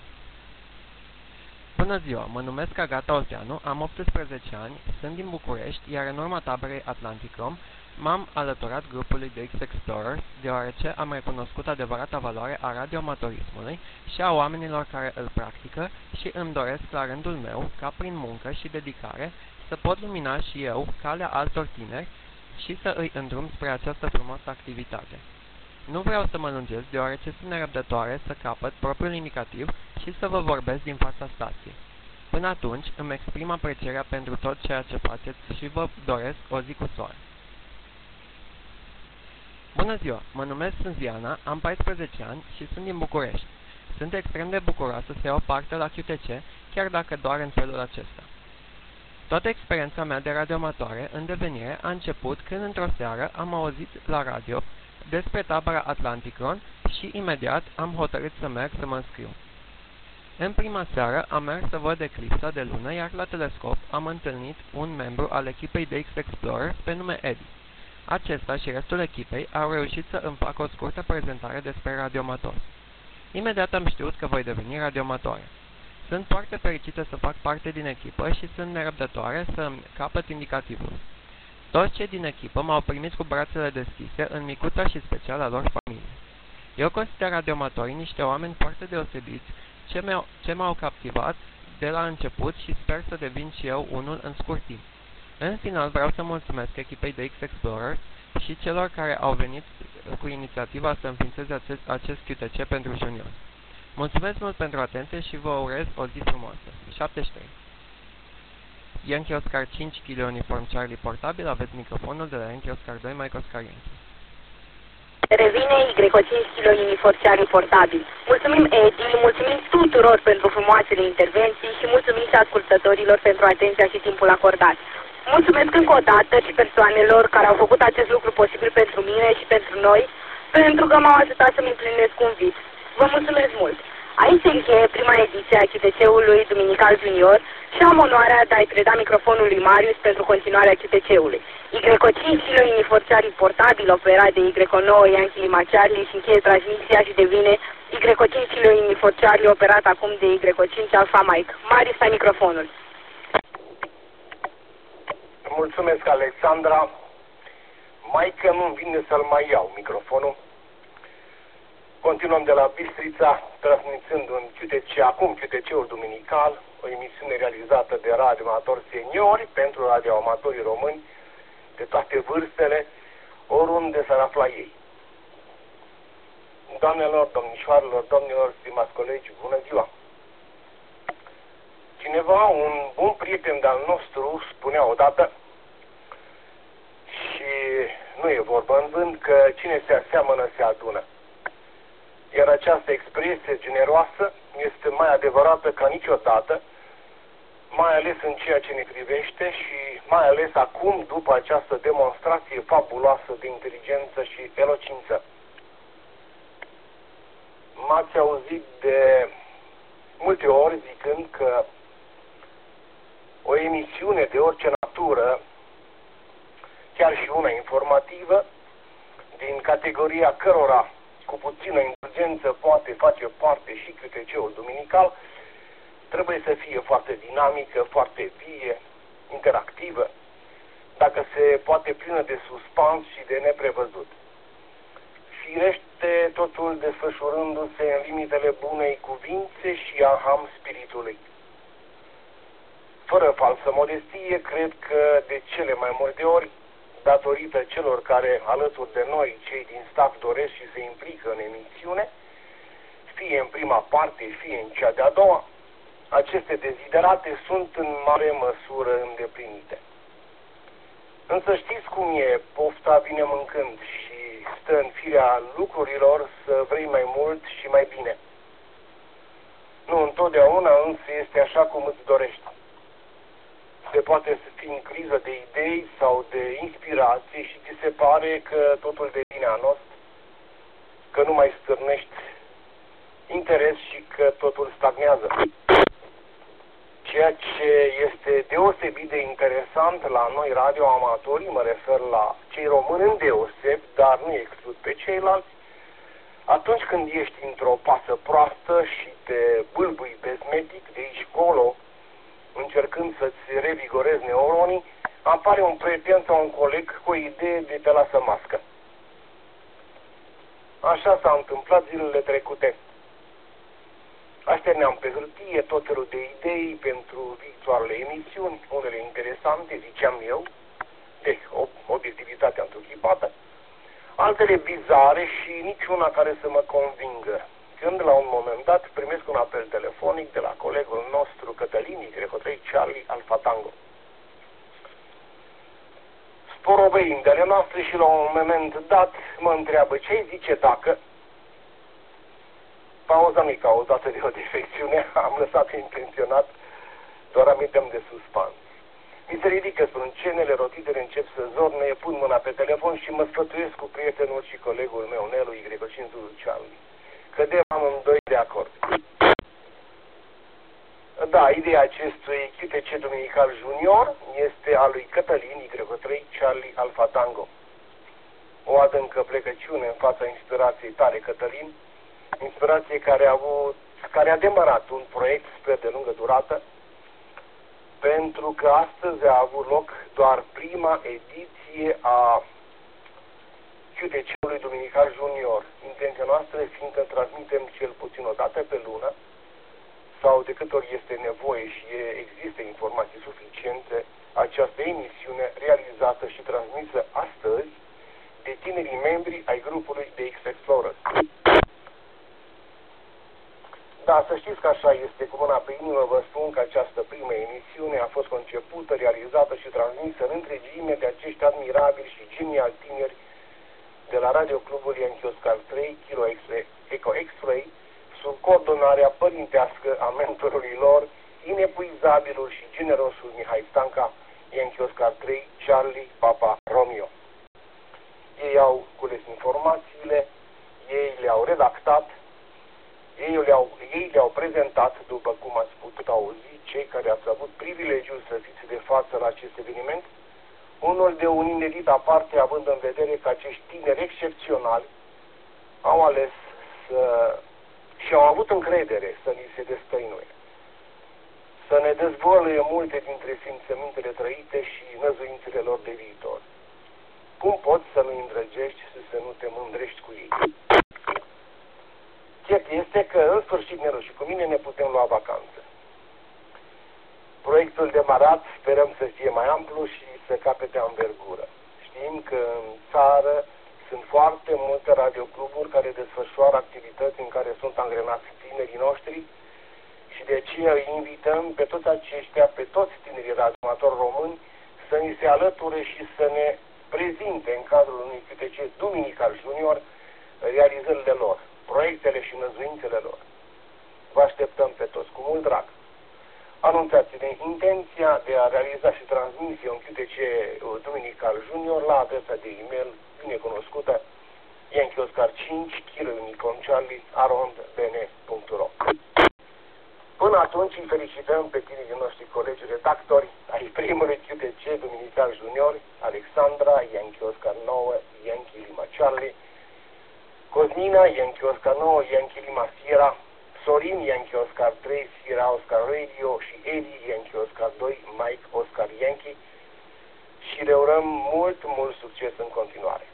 Bună ziua, mă numesc Agata Ozeanu, am 18 ani, sunt din București, iar în urma taberei Atlanticrom m-am alăturat grupului de X-Explorers, deoarece am recunoscut adevărata valoare a radioamatorismului și a oamenilor care îl practică și îmi doresc la rândul meu, ca prin muncă și dedicare, să pot lumina și eu calea altor tineri și să îi îndrum spre această frumoasă activitate. Nu vreau să mă lungesc, deoarece sunt nerăbdătoare să capăt propriul indicativ și să vă vorbesc din fața stației. Până atunci, îmi exprim aprecierea pentru tot ceea ce faceți și vă doresc o zi cu soare. Bună ziua, mă numesc Sânziana, am 14 ani și sunt din București. Sunt extrem de bucuroasă să iau parte la QTC, chiar dacă doar în felul acesta. Toată experiența mea de radioamatoare în devenire a început când într-o seară am auzit la radio despre tabăra Atlanticron și imediat am hotărât să merg să mă înscriu. În prima seară am mers să văd eclipsa de lună, iar la telescop am întâlnit un membru al echipei de X-Explorers pe nume Eddie. Acesta și restul echipei au reușit să îmi facă o scurtă prezentare despre radioamator. Imediat am știut că voi deveni radioamatoare. Sunt foarte fericită să fac parte din echipă și sunt nerăbdătoare să îmi capăt indicativul. Toți cei din echipă m-au primit cu brațele deschise în micuța și specială a lor familie. Eu consider radioamatorii niște oameni foarte deosebiți ce m-au captivat de la început și sper să devin și eu unul în scurt timp. În final vreau să mulțumesc echipei de X-Explorers și celor care au venit cu inițiativa să înființeze acest QTC pentru junior. Mulțumesc mult pentru atenție și vă urez o zi frumoasă. 73. Yankee Oscar 5 kg uniform Charlie portabil, aveți microfonul de la Yankee Oscar 2, Mike Oscar Yankee. Revine Y-5 kg uniform Charlie portabil. Mulțumim Edi, mulțumim tuturor pentru frumoasele intervenții și mulțumim și ascultătorilor pentru atenția și timpul acordat. Mulțumesc încă o dată și persoanelor care au făcut acest lucru posibil pentru mine și pentru noi, pentru că m-au ajutat să-mi împlinesc un vis. Vă mulțumesc mult! Aici se încheie prima ediție a QTC-ului Duminical Junior și am onoarea de a-i preda microfonul lui Marius pentru continuarea QTC-ului. Y-5 kg uniforciari portabil operat de Y-9 Yankee Lima Charlie și încheie transmisia și devine Y-5 kg uniforciari operat acum de Y-5 Alpha Mike. Marius, ai microfonul. Mulțumesc, Alexandra. Maică nu-mi vine să-l mai iau microfonul. Continuăm de la Bistrița, transmițând un QTC, acum QTC-ul Duminical, o emisiune realizată de radioamatori seniori pentru radioamatorii români de toate vârstele, oriunde s-ar afla ei. Doamnelor, domnișoarelor, domnilor, stimați colegi, bună ziua! Cineva, un bun prieten de-al nostru, spunea odată, și nu e vorba în vânt, că cine se aseamănă se adună. Iar această expresie generoasă este mai adevărată ca niciodată, mai ales în ceea ce ne privește și mai ales acum, după această demonstrație fabuloasă de inteligență și elocință. M-ați auzit de multe ori zicând că o emisiune de orice natură, chiar și una informativă, din categoria cărora cu puțină indulgență poate face parte și QTC-ul duminical, trebuie să fie foarte dinamică, foarte vie, interactivă, dacă se poate plină de suspans și de neprevăzut. Firește, totul desfășurându-se în limitele bunei cuvințe și a ham spiritului. Fără falsă modestie, cred că de cele mai multe ori, datorită celor care, alături de noi, cei din staff, doresc și se implică în emisiune, fie în prima parte, fie în cea de-a doua, aceste deziderate sunt în mare măsură îndeplinite. Însă știți cum e, pofta vine mâncând și stă în firea lucrurilor să vrei mai mult și mai bine. Nu întotdeauna însă este așa cum îți dorești. Se poate să fii în criză de idei sau de inspirație și ți se pare că totul devine anost, că nu mai stârnești interes și că totul stagnează. Ceea ce este deosebit de interesant la noi radioamatorii, mă refer la cei români îndeoseb, dar nu exclud pe ceilalți, atunci când ești într-o pasă proastă și te bâlbui bezmetic de aici colo, încercând să-ți revigorezi neuronii, apare un prieten sau un coleg cu o idee de te lasă mască. Așa s-a întâmplat zilele trecute. Așterneam pe hârtie tot felul de idei pentru viitoarele emisiuni, unele interesante, ziceam eu, de obiectivitatea întruchipată, altele bizare și niciuna care să mă convingă. Când la un moment dat primesc un apel telefonic de la colegul nostru Cătălin Y3 Charlie Alpha Tango. Sporoveind de ale noastre și la un moment dat mă întreabă ce zice dacă. Pauza nu-i cauzată de o defecțiune, am lăsat intenționat, doar aminteam de suspans. Mi se ridică sprâncenele, rotitele încep să zorne, pun mâna pe telefon și mă sfătuiesc cu prietenul și colegul meu, Nelu Y5 Charlie. Cădem amândoi de acord. Da, ideea acestui QTC Duminical Junior este a lui Cătălin Y3 Charlie Alpha Tango. O adâncă plecăciune în fața inspirației tale, Cătălin, inspirație care a demarat un proiect, sper, de lungă durată, pentru că astăzi a avut loc doar prima ediție a QTC-ului Duminical Junior. Intenția noastră fiind că transmitem cel puțin o dată pe lună, sau de câte ori este nevoie și există informații suficiente, această emisiune realizată și transmisă astăzi de tinerii membri ai grupului de X-Explorer. Da, să știți că așa este, cu mâna pe inimă vă spun că această primă emisiune a fost concepută, realizată și transmisă în întregime de acești admirabili și geniali tineri de la radioclubul Yankee Oscar 3, Kilo Echo X-Ray, sub coordonarea părintească a mentorului lor, inepuizabilul și generosul Mihai Stanca, Yankee Oscar 3, Charlie Papa Romeo. Ei au cules informațiile, ei le-au redactat, ei le-au prezentat, după cum ați putut auzi, cei care ați avut privilegiul să fiți de față la acest eveniment, unul de un inedit aparte, având în vedere că acești tineri excepționali au ales și au avut încredere să ni se destăinuie, să ne dezvăluie multe dintre simțămintele trăite și năzuințele lor de viitor. Cum poți să nu îndrăgești și să nu te mândrești cu ei? Cert este că, în sfârșit, Nelu și cu mine ne putem lua vacanță. Proiectul demarat sperăm să fie mai amplu și să capete anvergură. Știm că în țară sunt foarte multe radiocluburi care desfășoară activități în care sunt angrenați tinerii noștri și de aceea îi invităm pe toți aceștia, pe toți tinerii radioamatori români, să ni se alăture și să ne prezinte în cadrul unui QTC Duminical Junior realizările lor, proiectele și năzuințele lor. Vă așteptăm pe toți cu mult drag. Anunțați-ne intenția de a realiza și transmisia un QTC Duminical Junior la adresa de e-mail binecunoscută Yankee Oscar 5 Kilo Uniform Charlie @bn.ro. Până atunci îi felicităm pe tinerii noștri colegi redactori ai primului QTC Duminical Junior, Alexandra, Yankee Oscar 9, Yankee Lima Charlie, Cosmina, Yankee Oscar 9, Yankee Lima Sierra, Sorin, Yankee Oscar 3, Sierra Oscar Radio și Eli, Yankee Oscar 2, Mike Oscar Yankee și le urăm mult succes în continuare.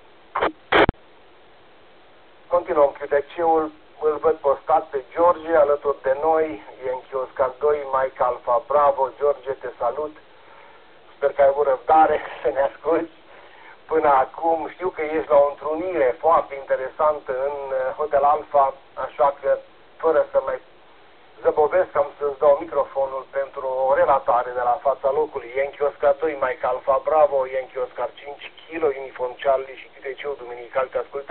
Continuăm QTC-ul, îl văd postat pe George alături de noi, Yankee Oscar 2, Mike Alpha Bravo. George, te salut, sper că ai avut răbdare să ne asculti până acum. Știu că ești la o întrunire foarte interesantă în Hotel Alpha, așa că fără să mai zăbovesc, am să-ți dau microfonul pentru o relatare de la fața locului. Yankee Oscar 2, Mike Alpha Bravo, Yankee Oscar 5 Kilo Uniform Charlie și QTC-ul Duminical te ascultă.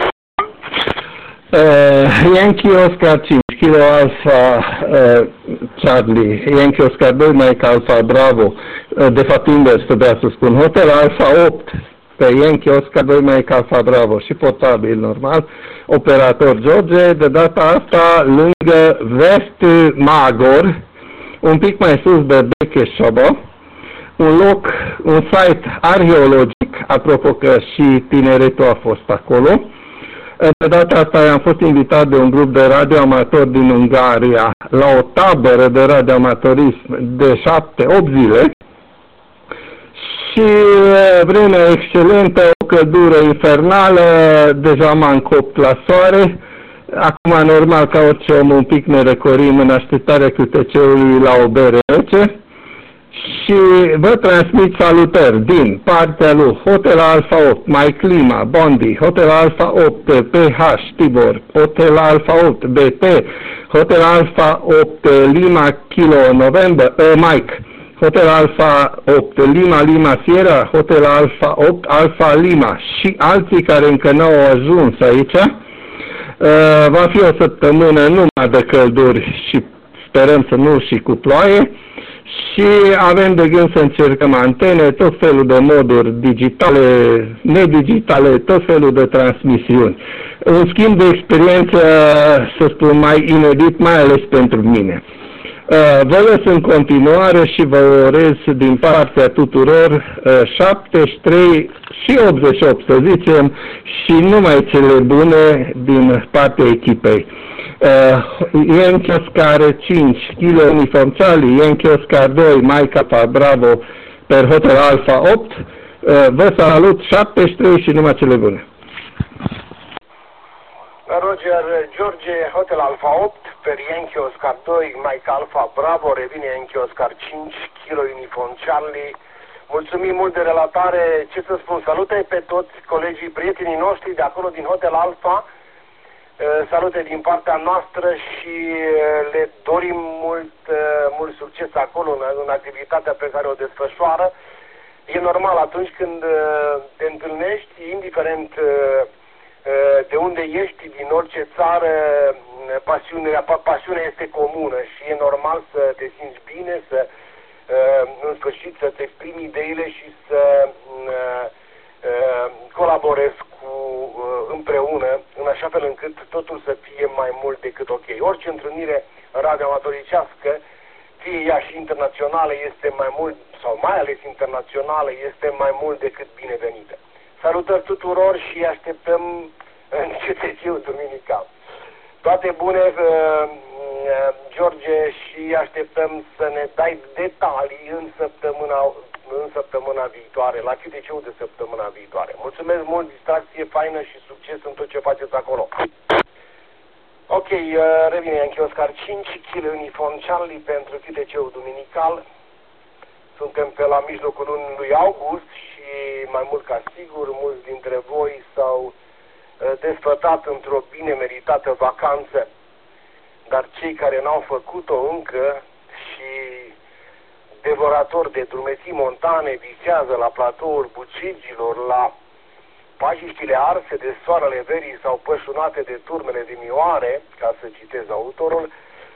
Yankee Oscar 5 Kilo Alpha Charlie, Yankee Oscar 2, Mike Alpha Bravo, de fapt invers trebuia să spun, Hotel Alpha 8 pe Yankee Oscar 2, Mike Alpha Bravo și portabil normal, operator George, de data asta lângă Vest Magor, un pic mai sus de Becheșobo, un loc, un site arheologic, apropo că și tineretul a fost acolo. De data asta am fost invitat de un grup de radioamatori din Ungaria la o tabără de radioamatorism de 7-8 zile și vremea excelentă, o căldură infernală, deja m-am copt la soare. Acum, normal, ca orice om, un pic ne recorim în așteptarea QTC-ului la o bere rece și vă transmit salutări din partea lui Hotel Alpha 8, Mike Lima, Bondi, Hotel Alpha 8, PH, Tibor, Hotel Alpha 8, BP, Hotel Alpha 8, Lima, Kilo, November, Mike, Hotel Alpha 8, Lima, Sierra, Hotel Alpha 8, Alpha Lima și alții care încă n-au ajuns aici. Va fi o săptămână numai de călduri și sperăm să nu și cu ploaie. Și avem de gând să încercăm antene, tot felul de moduri digitale, nedigitale, tot felul de transmisiuni. Un schimb de experiență, să spun, mai inedit, mai ales pentru mine. Vă lăs în continuare și vă urez din partea tuturor 73 și 88, să zicem, și numai cele bune din partea echipei. Yankee Oscar 5 Kilo Uniform Charlie, Yankee Oscar 2 Mike Alpha Bravo per Hotel Alpha 8. Vă salut 73 și numai cele bune. Roger George, Hotel Alpha 8 per Yankee Oscar 2 Mike Alpha Bravo, revine Yankee Oscar 5 Kilo Uniform Charlie. Mulțumim mult de relatare. Ce să spun, salute pe toți colegii, prietenii noștri de acolo din Hotel Alpha. Salute din partea noastră și le dorim mult succes acolo în activitatea pe care o desfășoară. E normal atunci când te întâlnești, indiferent de unde ești, din orice țară, pasiunea este comună și e normal să te simți bine, să în sfârșit să-ți exprimi ideile și să colaborezi împreună, în așa fel încât totul să fie mai mult decât ok. Orice întrunire radioamatoricească, fie ea și internațională, este mai mult, sau mai ales internațională, este mai mult decât binevenită. Salutări tuturor și așteptăm în QTC-ul Duminical. Toate bune, George, și așteptăm să ne dai detalii în săptămâna viitoare, la QTC-ul de săptămâna viitoare. Mulțumesc mult, distracție faină și succes în tot ce faceți acolo. Ok, revine Yankee Oscar 5 Kilo Uniform Charlie pentru QTC-ul Duminical. Suntem pe la mijlocul lunii lui august și mai mult ca sigur, mulți dintre voi s-au desfătat într-o bine meritată vacanță, dar cei care n-au făcut-o încă și devoratori de drumeții montane visează la platouri Bucigilor, la pajiștile arse de soarele verii sau pășunate de turmele de mioare, ca să citez autorul,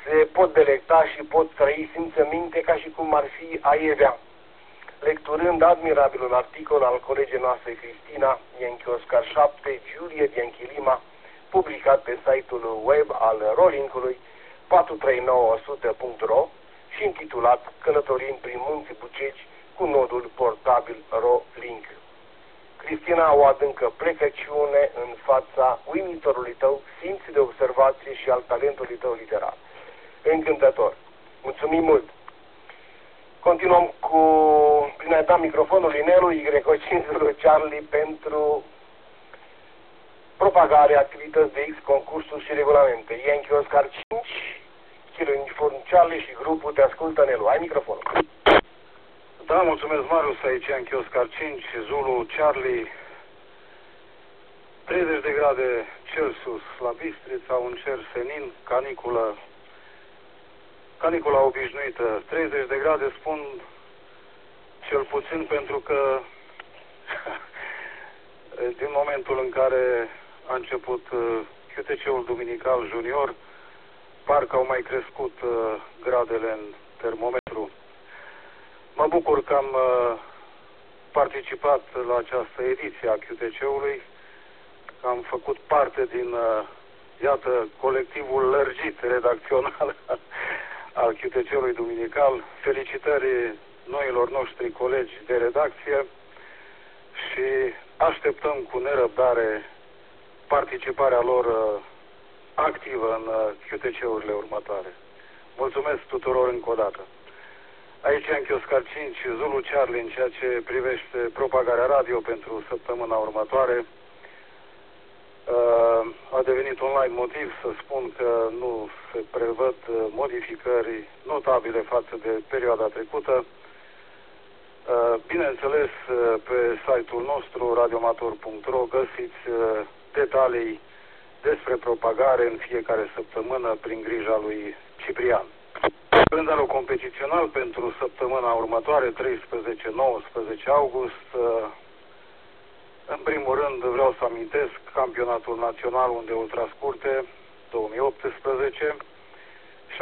se pot delecta și pot trăi simțăminte ca și cum ar fi aievea. Lecturând admirabilul articol al colegii noastre Cristina Ienchi Oscar 7, Giulie Bianchilima, publicat pe site-ul web al Rollinkului 439100.ro și intitulat Călătorind prin munții Bucegi cu nodul portabil Rolink. Cristina, o adâncă plecăciune în fața uimitorului tău simț de observație și al talentului tău literar. Încântător. Mulțumim mult! Continuăm prin a da microfonul Linelui Y50 Charlie pentru propagarea activități de X, concursuri și regulamente. Yankee Oscar 5, Kilo Uniform Charlie și grupul te ascultă, Nelu. Ai microfonul. Da, mulțumesc, Marius, aici Yankee Oscar 5, Zulu Charlie. 30 de grade Celsius la Bistrița, un cer senin, canicula obișnuită. 30 de grade spun cel puțin pentru că din momentul în care a început QTC-ul Duminical Junior, parcă au mai crescut gradele în termometru. Mă bucur că am participat la această ediție a QTC-ului, că am făcut parte din, iată, colectivul lărgit redacțional al QTC-ului Duminical. Felicitări noilor noștri colegi de redacție și așteptăm cu nerăbdare participarea lor activă în QTC-urile următoare. Mulțumesc tuturor încă o dată. Aici Yankee Oscar 5, Zulu Charlie, în ceea ce privește propagarea radio pentru săptămâna următoare. A devenit un light motiv să spun că nu se prevăd modificări notabile față de perioada trecută. Bineînțeles, pe site-ul nostru radioamator.ro găsiți detalii despre propagare în fiecare săptămână prin grija lui Ciprian. Calendarul competițional pentru săptămâna următoare, 13-19 august. În primul rând vreau să amintesc campionatul național unde ultrascurte 2018 și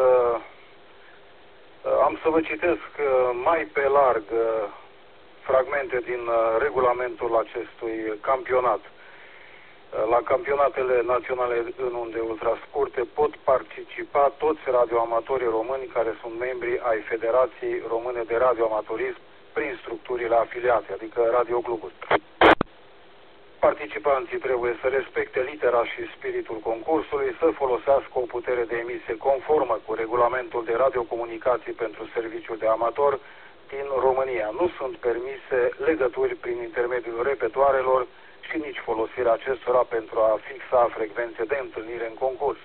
am să vă citesc mai pe larg fragmente din regulamentul acestui campionat. La campionatele naționale în unde ultrascurte pot participa toți radioamatorii români care sunt membri ai Federației Române de Radioamatorism prin structurile afiliate, adică radiocluburi. Participanții trebuie să respecte litera și spiritul concursului, să folosească o putere de emisie conformă cu regulamentul de radiocomunicații pentru serviciul de amator din România. Nu sunt permise legături prin intermediul repetoarelor și nici folosirea acestora pentru a fixa frecvențe de întâlnire în concurs.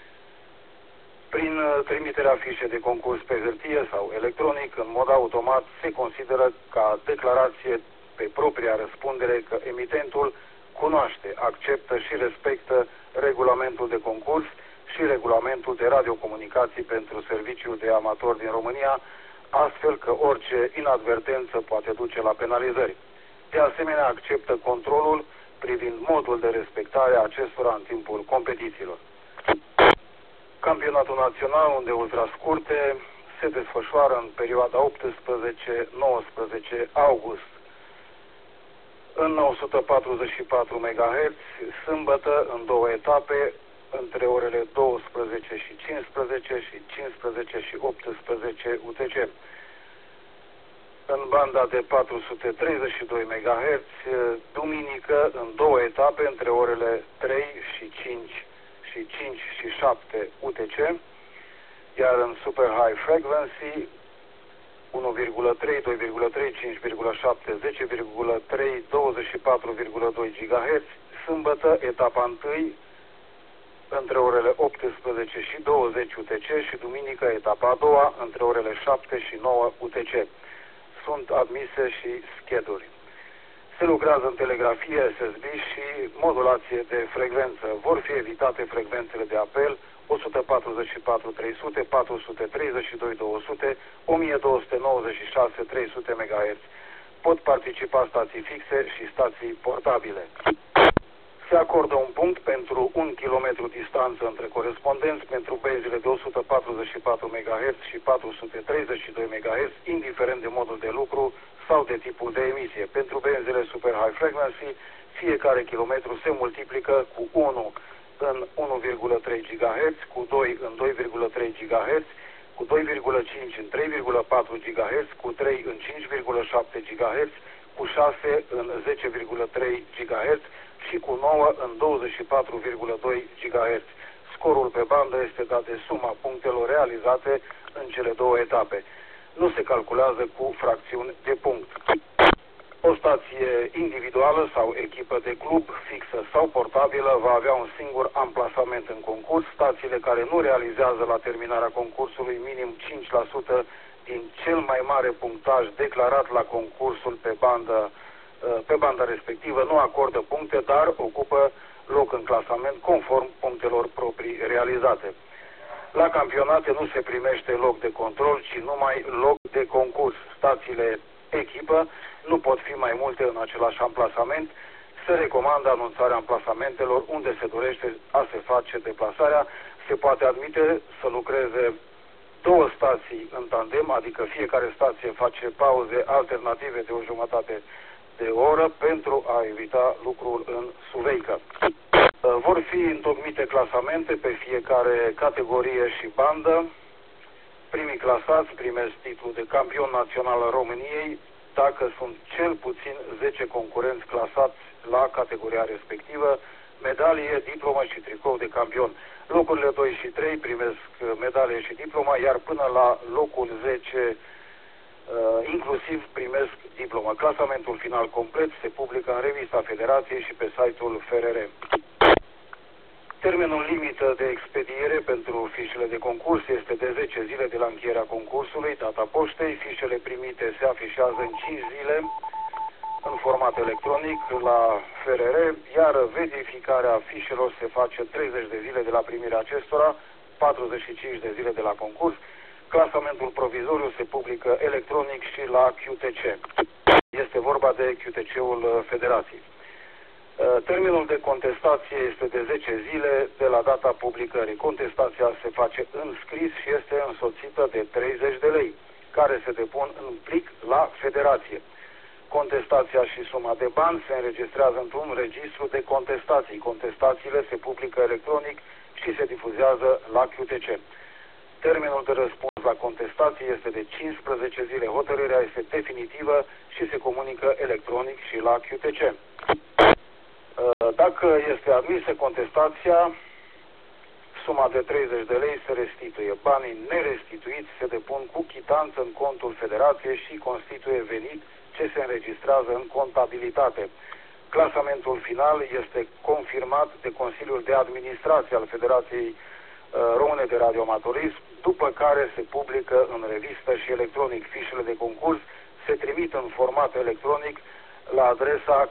Prin trimiterea fișe de concurs pe hârtie sau electronic, în mod automat se consideră ca declarație pe propria răspundere că emitentul cunoaște, acceptă și respectă regulamentul de concurs și regulamentul de radiocomunicații pentru serviciul de amator din România, astfel că orice inadvertență poate duce la penalizări. De asemenea, acceptă controlul privind modul de respectare a acestora în timpul competițiilor. Campionatul național unde ultrascurte se desfășoară în perioada 18-19 august. În 144 MHz, sâmbătă, în două etape, între orele 12 și 15 și 15 și 18 UTC. În banda de 432 MHz, duminică, în două etape, între orele 3 și 5 și 5 și 7 UTC, iar în Super High Frequency, 1,3, 2,3, 5,7, 10,3, 24,2 GHz, sâmbătă, etapa 1, între orele 18 și 20 UTC și duminică, etapa a doua, între orele 7 și 9 UTC. Sunt admise și scheduri. Se lucrează în telegrafie, SSB și modulație de frecvență. Vor fi evitate frecvențele de apel 144 300, 432 200, 1296 300 MHz. Pot participa stații fixe și stații portabile. Se acordă un punct pentru 1 km distanță între corespondenți pentru benzile de 144 MHz și 432 MHz, indiferent de modul de lucru sau de tipul de emisie. Pentru benzile super high frequency, fiecare kilometru se multiplică cu 1 în 1,3 GHz, cu 2 în 2,3 GHz, cu 2,5 în 3,4 GHz, cu 3 în 5,7 GHz, cu 6 în 10,3 GHz și cu 9 în 24,2 GHz. Scorul pe bandă este dat de suma punctelor realizate în cele două etape. Nu se calculează cu fracțiuni de punct. O stație individuală sau echipă de club, fixă sau portabilă, va avea un singur amplasament în concurs. Stațiile care nu realizează la terminarea concursului minim 5% din cel mai mare punctaj declarat la concursul pe banda respectivă nu acordă puncte, dar ocupă loc în clasament conform punctelor proprii realizate. La campionate nu se primește loc de control, ci numai loc de concurs. Stațiile echipă nu pot fi mai multe în același amplasament. Se recomandă anunțarea amplasamentelor unde se dorește a se face deplasarea. Se poate admite să lucreze două stații în tandem, adică fiecare stație face pauze alternative de o jumătate de oră pentru a evita lucrul în suveică. Vor fi întocmite clasamente pe fiecare categorie și bandă. Primii clasați primesc titlul de campion național al României dacă sunt cel puțin 10 concurenți clasați la categoria respectivă, medalie, diplomă și tricou de campion. Locurile 2 și 3 primesc medalie și diploma, iar până la locul 10 inclusiv primesc diplomă. Clasamentul final complet se publică în revista Federației și pe site-ul FRR. Termenul limită de expediere pentru fișele de concurs este de 10 zile de la încheierea concursului, data poștei. Fișele primite se afișează în 5 zile în format electronic la FRR, iar verificarea fișelor se face 30 de zile de la primirea acestora, 45 de zile de la concurs. Clasamentul provizoriu se publică electronic și la QTC. Este vorba de QTC-ul Federației. Termenul de contestație este de 10 zile de la data publicării. Contestația se face în scris și este însoțită de 30 de lei, care se depun în plic la Federație. Contestația și suma de bani se înregistrează într-un registru de contestații. Contestațiile se publică electronic și se difuzează la QTC. Termenul de răspuns la contestație este de 15 zile. Hotărârea este definitivă și se comunică electronic și la QTC. Dacă este admisă contestația, suma de 30 de lei se restituie. Banii nerestituiți se depun cu chitanță în contul Federației și constituie venit ce se înregistrează în contabilitate. Clasamentul final este confirmat de Consiliul de Administrație al Federației Române de Radioamatorism, după care se publică în revistă și electronic. Fișele de concurs se trimit în format electronic la adresa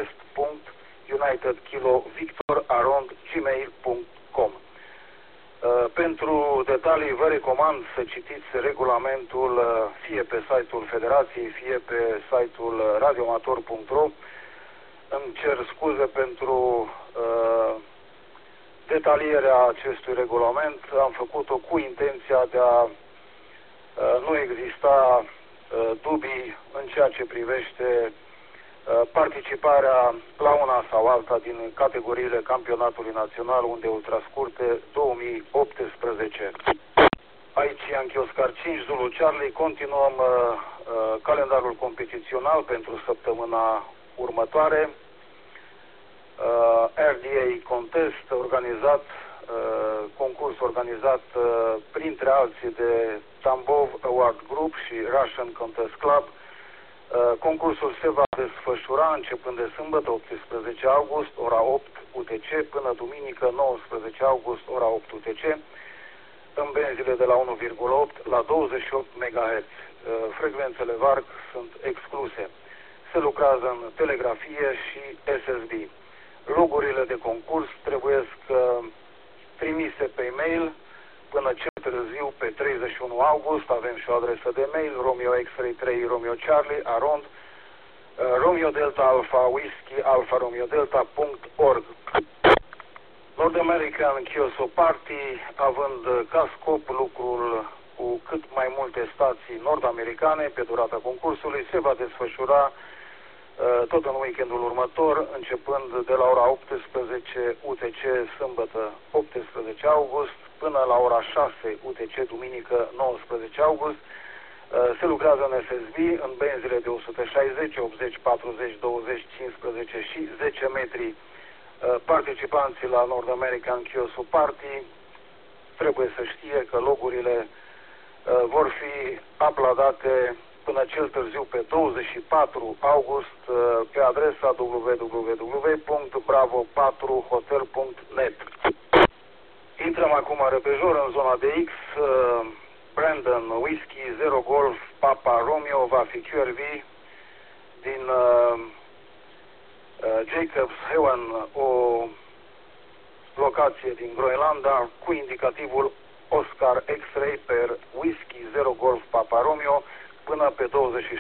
contest.unitedkilovictor@gmail.com. Pentru detalii vă recomand să citiți regulamentul fie pe site-ul Federației, fie pe site-ul radioamator.ro. Îmi cer scuze pentru detalierea acestui regulament. Am făcut-o cu intenția de a nu exista dubii în ceea ce privește participarea la una sau alta din categoriile campionatului național unde ultrascurte 2018. Aici Yankee Oscar 5 Zulu Charlie. Continuăm calendarul competițional pentru săptămâna următoare. RDA Contest organizat, concurs organizat printre alții de Tambov Award Group și Russian Contest Club. Concursul se va desfășura începând de sâmbătă 18 august, ora 8 UTC, până duminică 19 august, ora 8 UTC, în benzile de la 1,8 la 28 MHz. Frecvențele VARC sunt excluse. Se lucrează în telegrafie și SSB. Logurile de concurs trebuie trimise pe e-mail până cel târziu pe 31 august. Avem și o adresă de mail, Romeo X-Ray 3 Romeo Charlie, Romeo Delta Alpha Whiskey Alpha Romeo Delta.org. North American Kioso Party, având ca scop lucrul cu cât mai multe stații nord-americane pe durata concursului, se va desfășura tot în weekendul următor, începând de la ora 18 UTC sâmbătă 18 august până la ora 6 UTC duminică 19 august. Se lucrează în FSB în benzile de 160, 80, 40, 20, 15 și 10 metri. Participanții la North American Kioso Party trebuie să știe că logurile vor fi uploadate până cel târziu pe 24 august pe adresa www.bravo4hotel.net. Intrăm acum repejor în zona de X. Brandon Whiskey 0 Golf Papa Romeo va fi QRV din Jacobs Haven, o locație din Groenlanda, cu indicativul Oscar X-Ray per Whiskey 0 Golf Papa Romeo până pe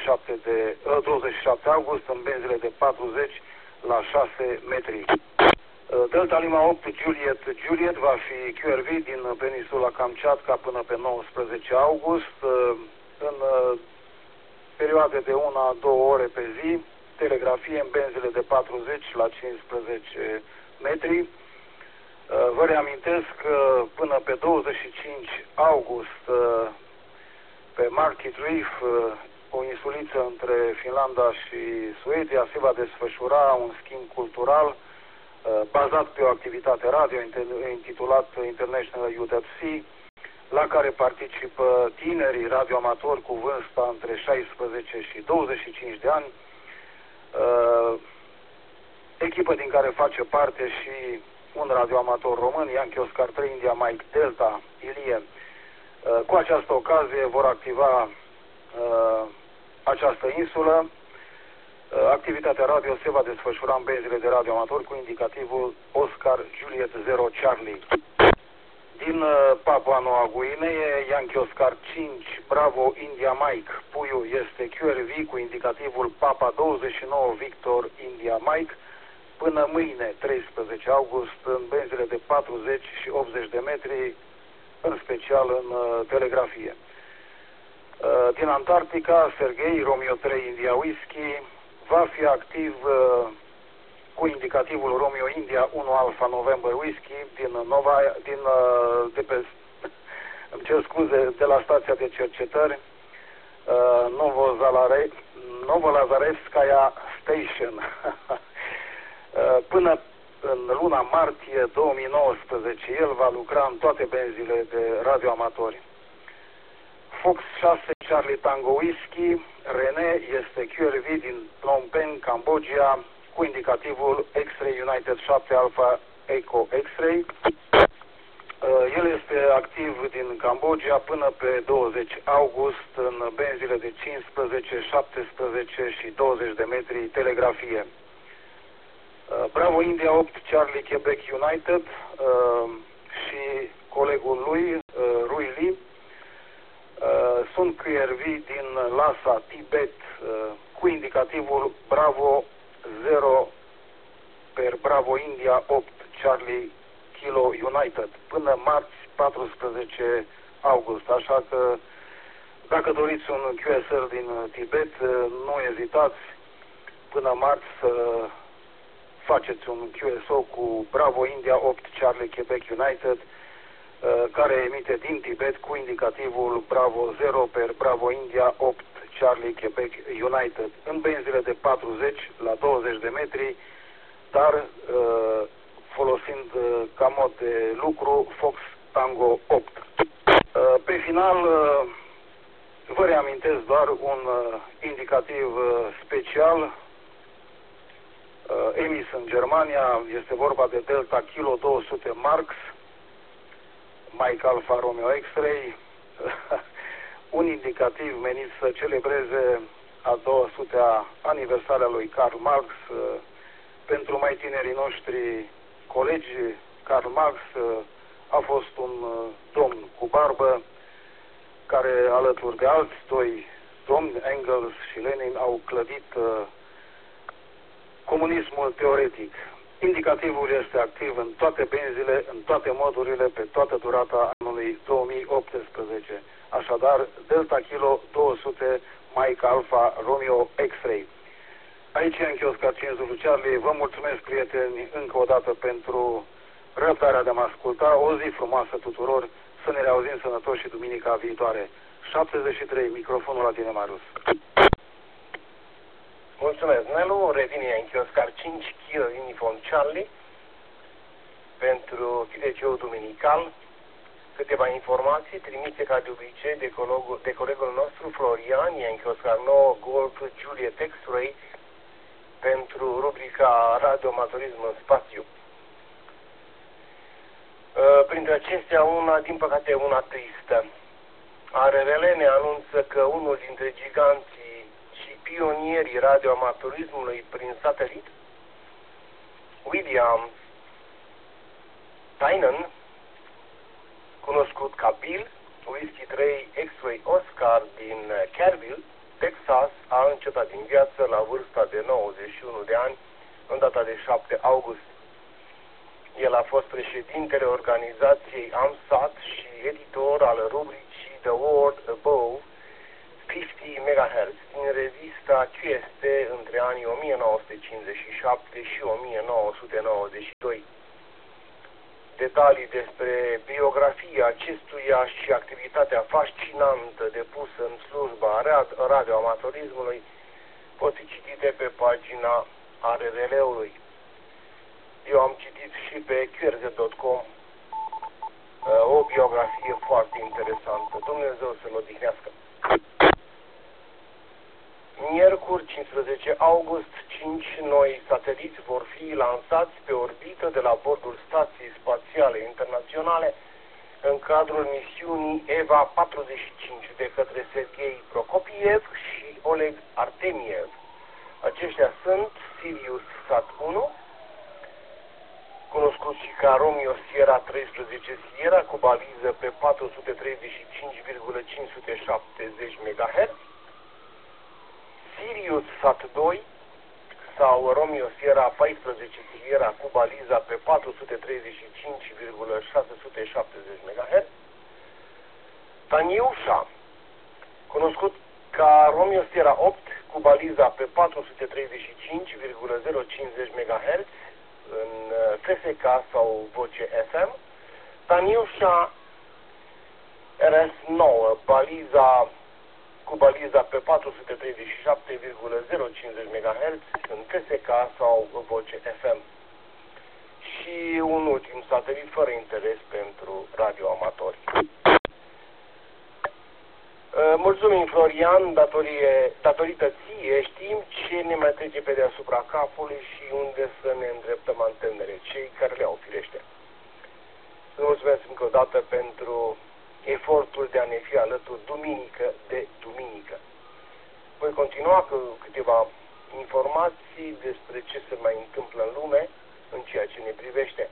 27 august în benzile de 40 la 6 metri. Delta Lima 8 Juliet va fi QRV din peninsula Kamchatka până pe 19 august în perioade de 1-2 ore pe zi, telegrafie în benzile de 40 la 15 metri. Vă reamintesc că până pe 25 august pe Market Reef, o insuliță între Finlanda și Suedia, se va desfășura un schimb cultural bazat pe o activitate radio intitulat International Youth at Sea, la care participă tinerii radioamatori cu vârsta între 16 și 25 de ani, echipă din care face parte și un radioamator român, Yankee Oscar 3 India Mike Delta Ilie. Cu această ocazie vor activa această insulă. Activitatea radio se va desfășura în benzile de radioamatori cu indicativul Oscar Juliet 0 Charlie. Din Papua Noua Guinee, Yankee Oscar 5 Bravo India Mike Puiu este QRV cu indicativul Papa 29 Victor India Mike până mâine 13 august în benzile de 40 și 80 de metri, în special în telegrafie. Din Antarctica, Sergei Romeo 3 India Whiskey va fi activ cu indicativul Romeo India 1 Alpha November Whiskey de la stația de cercetări Novolazarevskaya Station până în luna martie 2019. El va lucra în toate benzile de radioamatori. Fox 6 Charlie Tango Whiskey René este QRV din Phnom Penh, Cambodgia, cu indicativul X-Ray United 7 Alpha Echo X-Ray. El este activ din Cambodgia până pe 20 august în benzile de 15, 17 și 20 de metri telegrafie. Bravo India 8 Charlie Quebec United și colegul lui, Rui Lee, sunt QRV din Lhasa, Tibet, cu indicativul Bravo 0 per Bravo India 8 Charlie Kilo United până marți 14 august. Așa că dacă doriți un QSL din Tibet, nu ezitați până marți să faceți un QSO cu Bravo India 8 Charlie Quebec United, care emite din Tibet cu indicativul Bravo 0 per Bravo India 8 Charlie Quebec United în benzile de 40 la 20 de metri, dar folosind ca mod de lucru Fox Tango 8. Pe final vă reamintesc doar un indicativ special emis în Germania. Este vorba de Delta Kilo 200 Marks Mike Alpha Romeo X-Ray, un indicativ menit să celebreze a 200-a aniversare a lui Karl Marx. Pentru mai tinerii noștri colegi, Karl Marx a fost un domn cu barbă care, alături de alți doi domni, Engels și Lenin, au clădit Comunismul teoretic. Indicativul este activ în toate benzile, în toate modurile, pe toată durata anului 2018. Așadar, Delta Kilo 200, Mike Alpha, Romeo X-Ray. Aici e Yankee Oscar 5 Zulu Charlie. Vă mulțumesc, prieteni, încă o dată pentru răbdarea de a mă asculta. O zi frumoasă tuturor. Să ne reauzim sănătoși și duminica viitoare. 73, microfonul la tine, Marius. Mulțumesc, Nelu. Revine Yankee Oscar 5 Kilo Uniform Charlie pentru QTC-ul duminical. Câteva informații trimise ca de obicei de colegul nostru Florian, Yankee Oscar 9 Golf Juliet X-Ray, pentru rubrica Radioamatorism în spațiu. Printre acestea, din păcate, una tristă. ARRL ne anunță că unul dintre giganții și pionierii radioamatorismului prin satelit, William Tynan, cunoscut ca Bill, Whiskey 3 X-Ray Oscar din Kerrville, Texas, a încetat din viață la vârsta de 91 de ani, în data de 7 august. El a fost președintele organizației AMSAT și editor al rubricii The World Above 50 MHz din revista QST între anii 1957 și 1992. Detalii despre biografia acestuia și activitatea fascinantă depusă în slujba radioamatorismului pot fi citite pe pagina ARRL-ului. Eu am citit și pe QRZ.com o biografie foarte interesantă. Dumnezeu să-l odihnească. Miercuri, 15 august, 5 noi sateliți vor fi lansați pe orbită de la bordul Stației Spațiale Internaționale în cadrul misiunii EVA 45 de către Sergei Prokopiev și Oleg Artemiev. Aceștia sunt Sirius Sat-1, cunoscut și ca Romeo Sierra 13 Sierra, cu baliză pe 435,570 MHz, Sirius Sat-2 sau Romeo Sierra 14 Sierra cu baliza pe 435,670 MHz, Taniușa, cunoscut ca Romeo Sierra 8 cu baliza pe 435,050 MHz în FSK sau voce FM, Taniușa RS9 cu baliza pe 437,050 MHz în FSK sau voce FM. Și un ultim satelit fără interes pentru radioamatori. Mulțumim, Florian, datorită ție știm ce ne mai trece pe deasupra capului și unde să ne îndreptăm antenele, cei care le au, firește. Îți mulțumesc încă o dată pentru efortul de a ne fi alături duminică de duminică. Voi continua cu câteva informații despre ce se mai întâmplă în lume în ceea ce ne privește.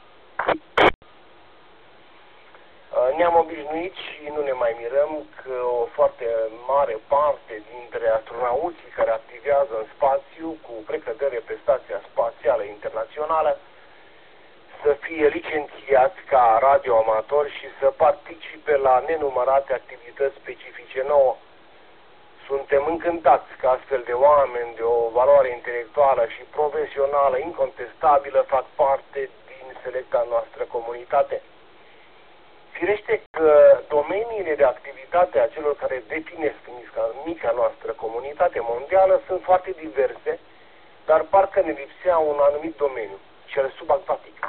Ne-am obișnuit și nu ne mai mirăm că o foarte mare parte dintre astronauții care activează în spațiu cu precădere pe Stația Spațială Internațională să fie licențiați ca radioamatori și să participe la nenumărate activități specifice nouă. Suntem încântați că astfel de oameni de o valoare intelectuală și profesională incontestabilă fac parte din selecta noastră comunitate. Firește că domeniile de activitate a celor care definesc mica noastră comunitate mondială sunt foarte diverse, dar parcă ne lipsea un anumit domeniu, cel subacvatic.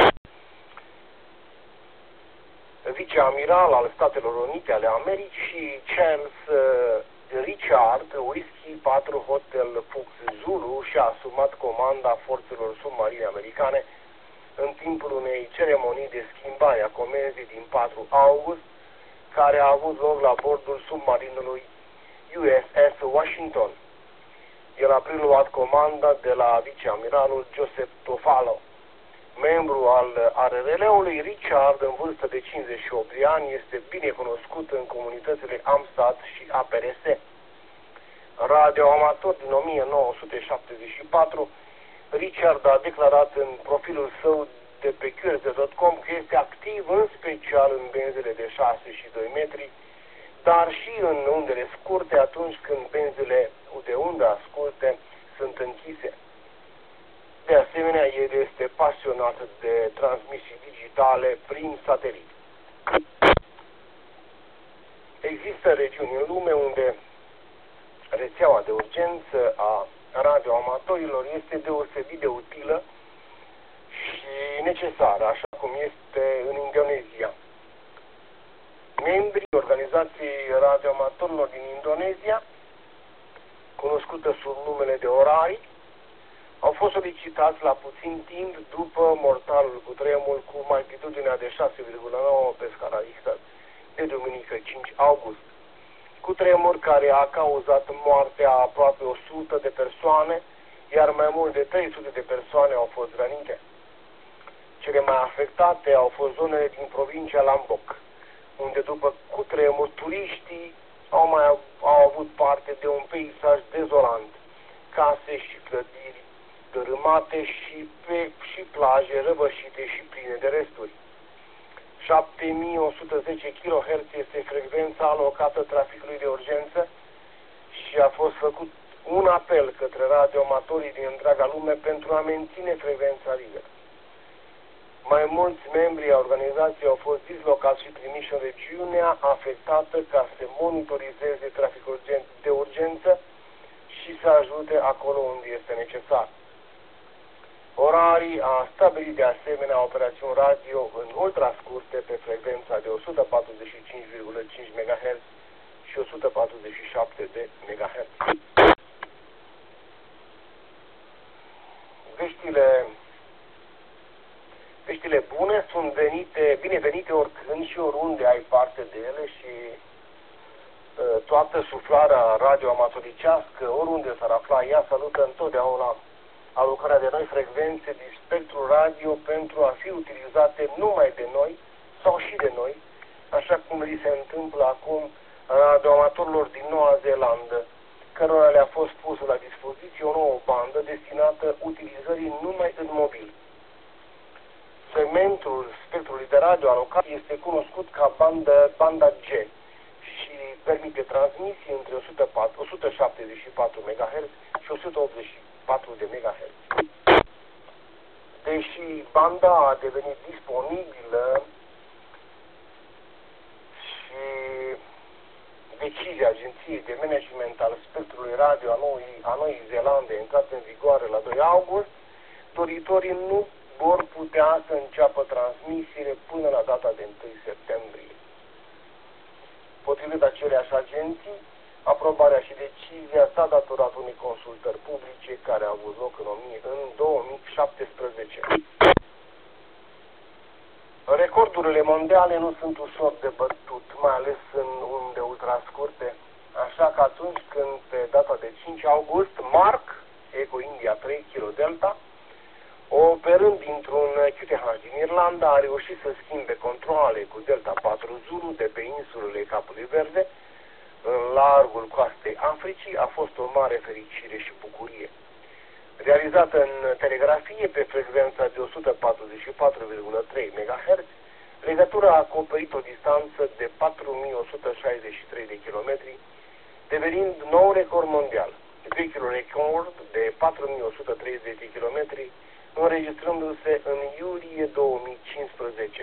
Viceamiral al Statelor Unite ale Americii, Charles Richard, Whiskey 4 Hotel Fox Zulu, și-a asumat comanda forțelor submarine americane în timpul unei ceremonii de schimbare a comenzii din 4 august, care a avut loc la bordul submarinului USS Washington. El a preluat comanda de la viceamiralul Joseph Tofalo. Membru al ARRL-ului, Richard, în vârstă de 58 de ani, este bine cunoscut în comunitățile AMSAT și APRS. Radioamator din 1974, Richard a declarat în profilul său de pe QRZ.com că este activ în special în benzile de 6 și 2 metri, dar și în undele scurte atunci când benzile de undă scurte sunt închise. De asemenea, el este pasionat de transmisii digitale prin satelit. Există regiuni în lume unde rețeaua de urgență a radioamatorilor este deosebit de utilă și necesară, așa cum este în Indonezia. Membrii organizației radioamatorilor din Indonezia, cunoscută sub numele de Orari, au fost solicitați la puțin timp după mortalul cutremur cu magnitudinea de 6,9 pe scara Richter de duminică 5 august. Cutremur care a cauzat moartea a aproape 100 de persoane, iar mai mult de 300 de persoane au fost rănite. Cele mai afectate au fost zonele din provincia Lombok, unde după cutremur turiștii au avut parte de un peisaj dezolant, case și clădiri dărâmate și plaje răvășite și pline de resturi. 7110 kHz este frecvența alocată traficului de urgență și a fost făcut un apel către radioamatorii din întreaga lume pentru a menține frecvența liberă. Mai mulți membri ai organizației au fost dislocați și trimiși în regiunea afectată ca să monitorizeze traficul de urgență și să ajute acolo unde este necesar. Orarii a stabilit de asemenea operațiuni radio în ultrascurte pe frecvența de 145,5 MHz și 147 de MHz. Veștile bune sunt binevenite oricând și oriunde ai parte de ele și toată suflarea radioamatoricească, oriunde s-ar afla, ea salută întotdeauna alocarea de noi frecvențe din spectrul radio pentru a fi utilizate numai de noi sau și de noi, așa cum li se întâmplă acum radioamatorilor din Noua Zeelandă, cărora le-a fost pusă la dispoziție o nouă bandă destinată utilizării numai în mobil. Segmentul spectrului de radio alocat este cunoscut ca banda G și permite transmisii între 174 MHz și 184 de MHz. Deși banda a devenit disponibilă și decizia Agenției de Management al Spectrului Radio a Noii Zeelande a intrat în vigoare la 2 august, doritorii nu vor putea să înceapă transmisiile până la data de 1 septembrie. Potrivit aceleași agenții, aprobarea și decizia s-a datorat unei consultări publice care a avut loc în 2017. Recordurile mondiale nu sunt ușor de bătut, mai ales în unde ultrascurte, așa că atunci când pe data de 5 august, Mark, Eco India 3 Kilo Delta, operând dintr-un QTH din Irlanda, a reușit să schimbe controlele cu Delta 4 Zulu de pe insulele Capului Verde, în largul coastei Africii, a fost o mare fericire și bucurie. Realizată în telegrafie pe frecvența de 144,3 MHz, legătura a acoperit o distanță de 4163 de kilometri, devenind nou record mondial. Vechiul record de 4130 de kilometri, înregistrându-se în iulie 2015.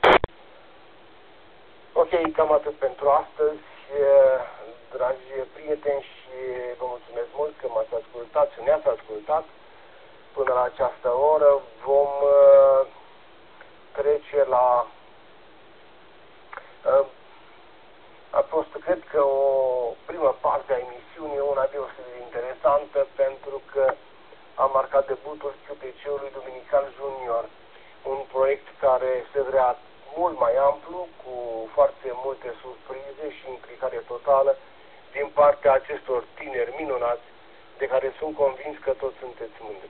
Ok, cam atât pentru astăzi, dragi prieteni, și vă mulțumesc mult că m-ați ascultat și ne-ați ascultat până la această oră. Vom trece la... A fost, cred că, o primă parte a emisiunii, una deosebit de interesantă, pentru că a marcat debutul QTC-ului Duminical Junior, un proiect care se vrea mult mai amplu, cu foarte multe surprize și implicare totală din partea acestor tineri minunați, de care sunt convins că toți sunteți mândri.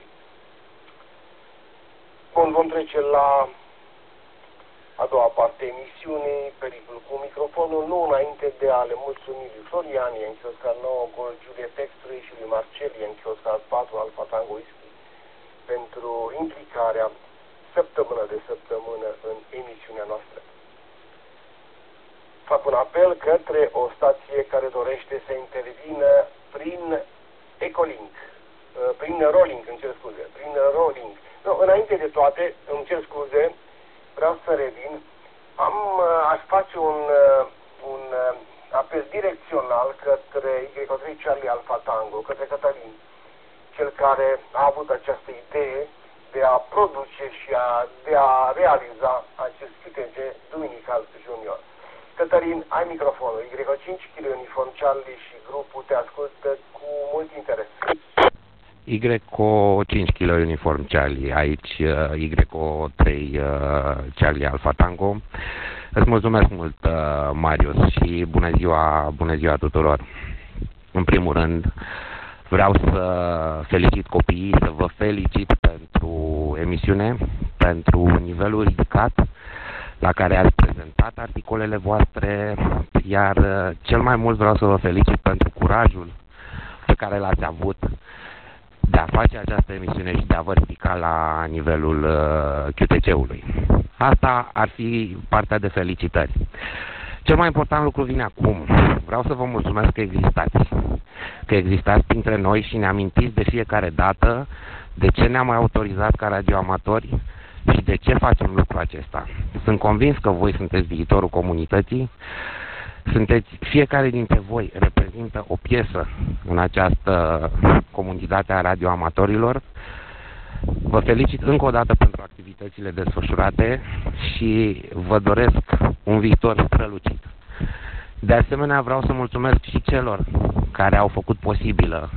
Bun, vom trece la a doua parte a emisiunii, Pericol cu microfonul, nu înainte de a le mulțumi lui Florian Iankhi Oscar 9 Gol Juliet X3 și lui Marcel Iankhi Oscar 4 Alfa Tango Whisky pentru implicarea săptămână de săptămână în emisiunea noastră. Fac un apel către o stație care dorește să intervină prin Ecolink, prin Rolling, prin Rolling. Nu, înainte de toate, îmi cer scuze, vreau să revin, aș face un apel direcțional către Y3 Charlie Alpha Tango, către Cătălin, cel care a avut această idee de a produce și de a realiza acest QTG Duminical Junior. Cătălin, ai microfonul. Y5 Kilo Uniform Charlie și grupul te ascultă cu mult interes. Y5 Kilo Uniform Charlie, aici Y3 Charlie Alpha Tango. Îți mulțumesc mult, Marius, și bună ziua tuturor. În primul rând, vreau să felicit copiii, să vă felicit pentru emisiune, pentru nivelul ridicat la care ați prezentat articolele voastre, iar cel mai mult vreau să vă felicit pentru curajul pe care l-ați avut de a face această emisiune și de a vă ridica la nivelul QTC-ului. Asta ar fi partea de felicitări. Cel mai important lucru vine acum. Vreau să vă mulțumesc că existați printre noi și ne amintiți de fiecare dată de ce ne-am autorizat ca radioamatori și de ce facem lucrul acesta. Sunt convins că voi sunteți viitorul comunității, fiecare dintre voi reprezintă o piesă în această comunitate a radioamatorilor. Vă felicit încă o dată pentru activitățile desfășurate și vă doresc un viitor strălucit. De asemenea, vreau să mulțumesc și celor care au făcut posibilă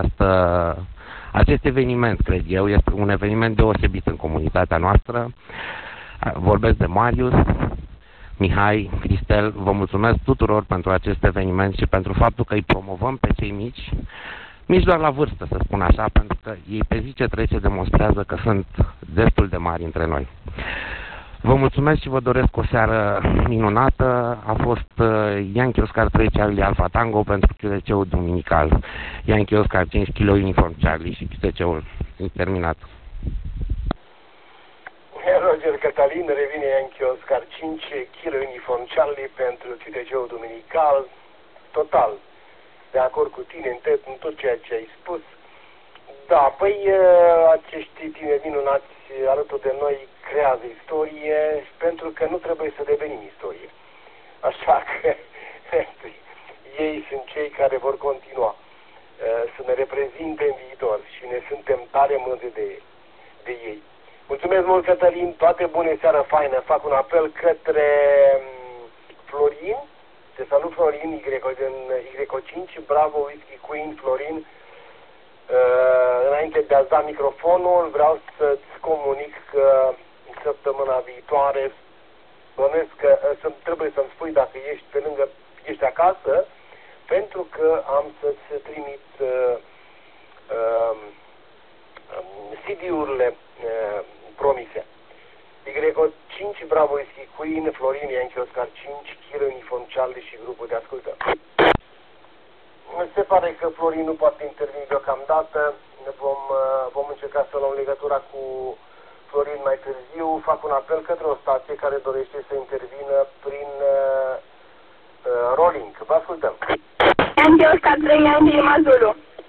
acest eveniment, cred eu. Este un eveniment deosebit în comunitatea noastră. Vorbesc de Marius, Mihai, Cristel. Vă mulțumesc tuturor pentru acest eveniment și pentru faptul că îi promovăm pe cei mici doar la vârstă, să spun așa, pentru că ei pe zi ce trece demonstrează că sunt destul de mari între noi. Vă mulțumesc și vă doresc o seară minunată. A fost Yankee Oscar 3 Charlie Alpha Tango pentru QTC-ul duminical. Yankee Oscar 5 Kilo Uniform Charlie și QTC-ul terminat. Roger Cătălin, revine Yankee Oscar 5 Kilo Uniform Charlie pentru QTC-ul duminical. Total de acord cu tine în tot ceea ce ai spus. Da, păi acești tineri minunați alături de noi creează istorie, pentru că nu trebuie să devenim istorie. Așa că ei sunt cei care vor continua să ne reprezinte în viitor și ne suntem tare mândri de ei. Mulțumesc mult, Cătălin, toate bune, seară faină. Fac un apel către Florin, te salut Florin, Y5, Bravo, Whisky Queen, Florin. Înainte de a-ți da microfonul, vreau să-ți comunic că săptămâna viitoare bănuiesc că trebuie să-mi spui dacă ești acasă, pentru că am să-ți trimit CD-urile promise. Y5, Bravo, Whisky Queen, Florin, Yankee Oscar 5, Kilo Uniform Charlie și grupul de ascultări. Se pare că Florin nu poate interveni deocamdată. Vom încerca să luăm legătura cu Florin mai târziu. Fac un apel către o stație care dorește să intervină prin Rolling. Vă ascultăm. Yankee Oscar 3, Yankee Lima Zulu.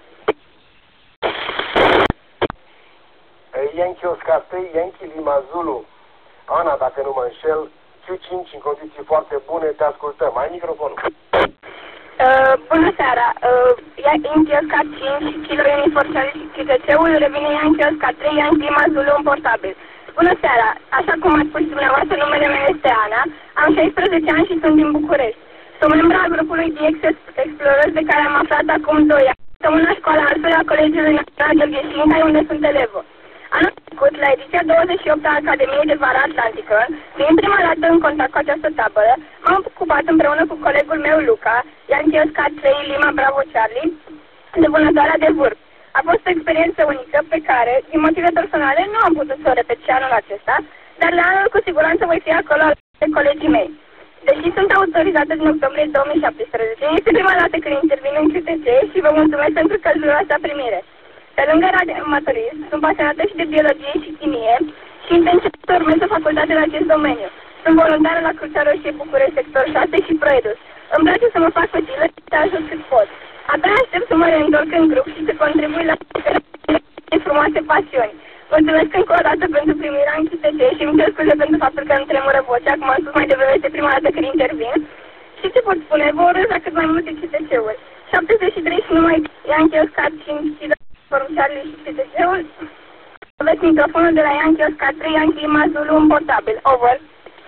Yankee Oscar 3, Yankee Lima Zulu. Ana, dacă nu mă înșel, Q5 în condiții foarte bune, te ascultăm. Ai microfonul. Bună seara! Yankee Oscar 5, Kilo Uniform Charlie și QTC-ul revine Yankee Oscar 3, Yankee Lima Zulu în portabil. Bună seara! Așa cum ați spus dumneavoastră, numele meu este Ana, am 16 ani și sunt din București. Sunt membru al grupului DX Explorers de care am aflat acum 2 ani. Sunt la școala altfel a Colegiului Național de Gheșinca, unde sunt elevă. Anul trecut, la ediția 28 a Academiei de Vară Atlantică, fiind prima dată în contact cu această tabără, m-am ocupat împreună cu colegul meu Luca, Yankee Oscar 3 Lima Bravo Charlie, de vânătoarea de vârf. A fost o experiență unică pe care, din motive personale, nu am putut să o repet și anul acesta, dar la anul cu siguranță voi fi acolo alături de colegii mei. Deși sunt autorizată din octombrie 2017, este prima dată când intervin în QTC și vă mulțumesc pentru călduroasa primire. Pe lângă radioamatorist, sunt pasionată și de biologie și chimie și intenționez să urmeze facultate în acest domeniu. Sunt voluntară la Crucea Roșie București, sector 6 și Proedus. Îmi place să mă fac utilă și să ajut cât pot. Abia aștept să mă reîntorc în grup și să contribui la frumoase pasiuni. Mulțumesc încă o dată pentru primirea în CTC și îmi cer scuze pentru faptul că îmi tremură vocea, cum am spus mai devreme, este prima dată când intervin. Și ce pot spune? Vă urez la cât mai multe CTC-uri. 73 și numai Yankee Oscar 5 și Forum Charlie și CTC-ul. Aveți microfonul de la Yankee Oscar 3, Yankee Lima Zulu în portabil. Over.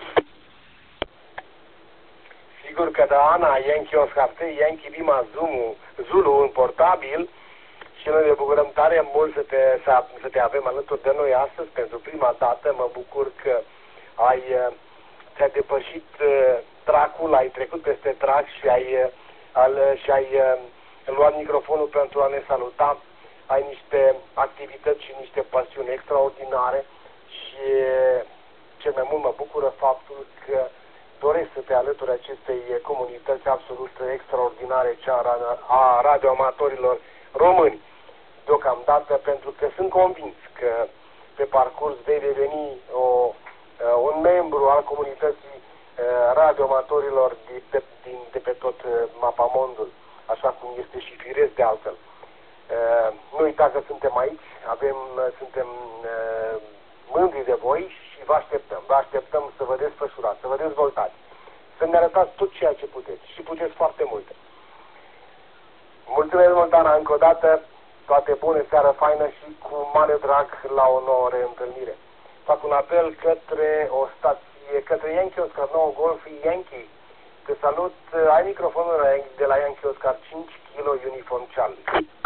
Sigur că da, Ana, Yankee Oscar 3, Yankee Lima Zulu în portabil. Și noi ne bucurăm tare mult să te avem alături de noi astăzi. Pentru prima dată mă bucur că ți-ai depășit tracul, ai trecut peste trac și ai luat microfonul pentru a ne saluta. Ai niște activități și niște pasiuni extraordinare și cel mai mult mă bucură faptul că dorești să te alături acestei comunități absolut extraordinare, cea a radioamatorilor români. Deocamdată, pentru că sunt convins că pe parcurs vei deveni un membru al comunității radioamatorilor de pe tot mapamondul, așa cum este și firesc de altfel. Nu uitați că suntem aici, suntem mândri de voi și vă așteptăm să vă desfășurați, să vă dezvoltați, să ne arătați tot ceea ce puteți și puteți foarte multe. Mulțumesc mult, Ana, încă o dată. Toate bune, seară faină și cu mare drag la o nouă reîntâlnire. Fac un apel către o stație, către Yankee Oscar 9 Golf Yankee. Te salut, ai microfonul de la Yankee Oscar 5 kg Uniform Charlie.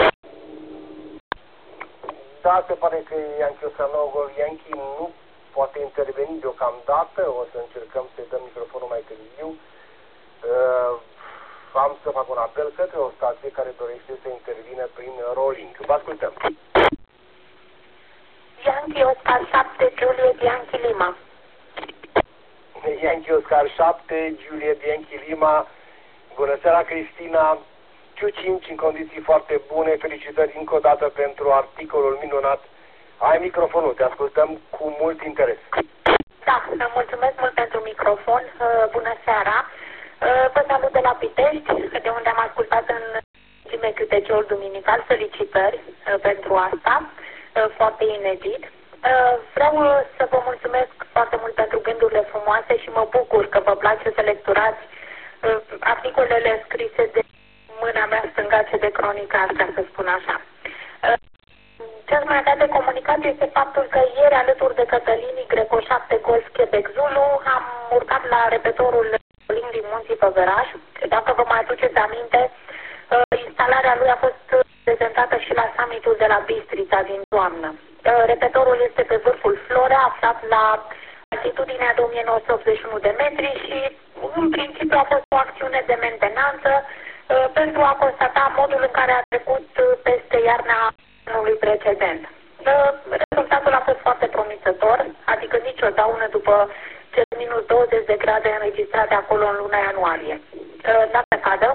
Da, se pare că Yankee Oscar 9 Golf Yankee nu poate interveni deocamdată, o să încercăm să-i dăm microfonul mai târziu. Am să fac un apel către o stație care dorește să intervină prin rolling. Vă ascultăm. Yankee Oscar 7, Juliet Yankee Lima. Yankee Oscar 7, Juliet Yankee Lima. Bună seara, Cristina. Q5 în condiții foarte bune. Felicitări încă o dată pentru articolul minunat. Ai microfonul, te ascultăm cu mult interes. Da, mulțumesc mult pentru microfon. Bună seara. Vă salut de la Pitești, de unde am ascultat în ultime câtece duminical. Felicitări pentru asta, foarte inedit. Vreau să vă mulțumesc foarte mult pentru gândurile frumoase și mă bucur că vă place să lecturați articolele scrise de mâna mea stângace de cronicar, ca să spun așa. Ce ați mai dat de comunicat este faptul că ieri, alături de Cătălin Greco 7 Golf Quebec Zulu, am urcat la repetorul din Munții Făgăraș. Dacă vă mai aduceți aminte, instalarea lui a fost prezentată și la summitul de la Bistrița din toamnă. Repetorul este pe vârful Florea, aflat la altitudinea de 1981 de metri și în principiu a fost o acțiune de mentenanță pentru a constata modul în care a trecut peste iarna anului precedent. Rezultatul a fost foarte promițător, adică nicio daună după cel minus 20 de grade înregistrate acolo în luna ianuarie. La cadă.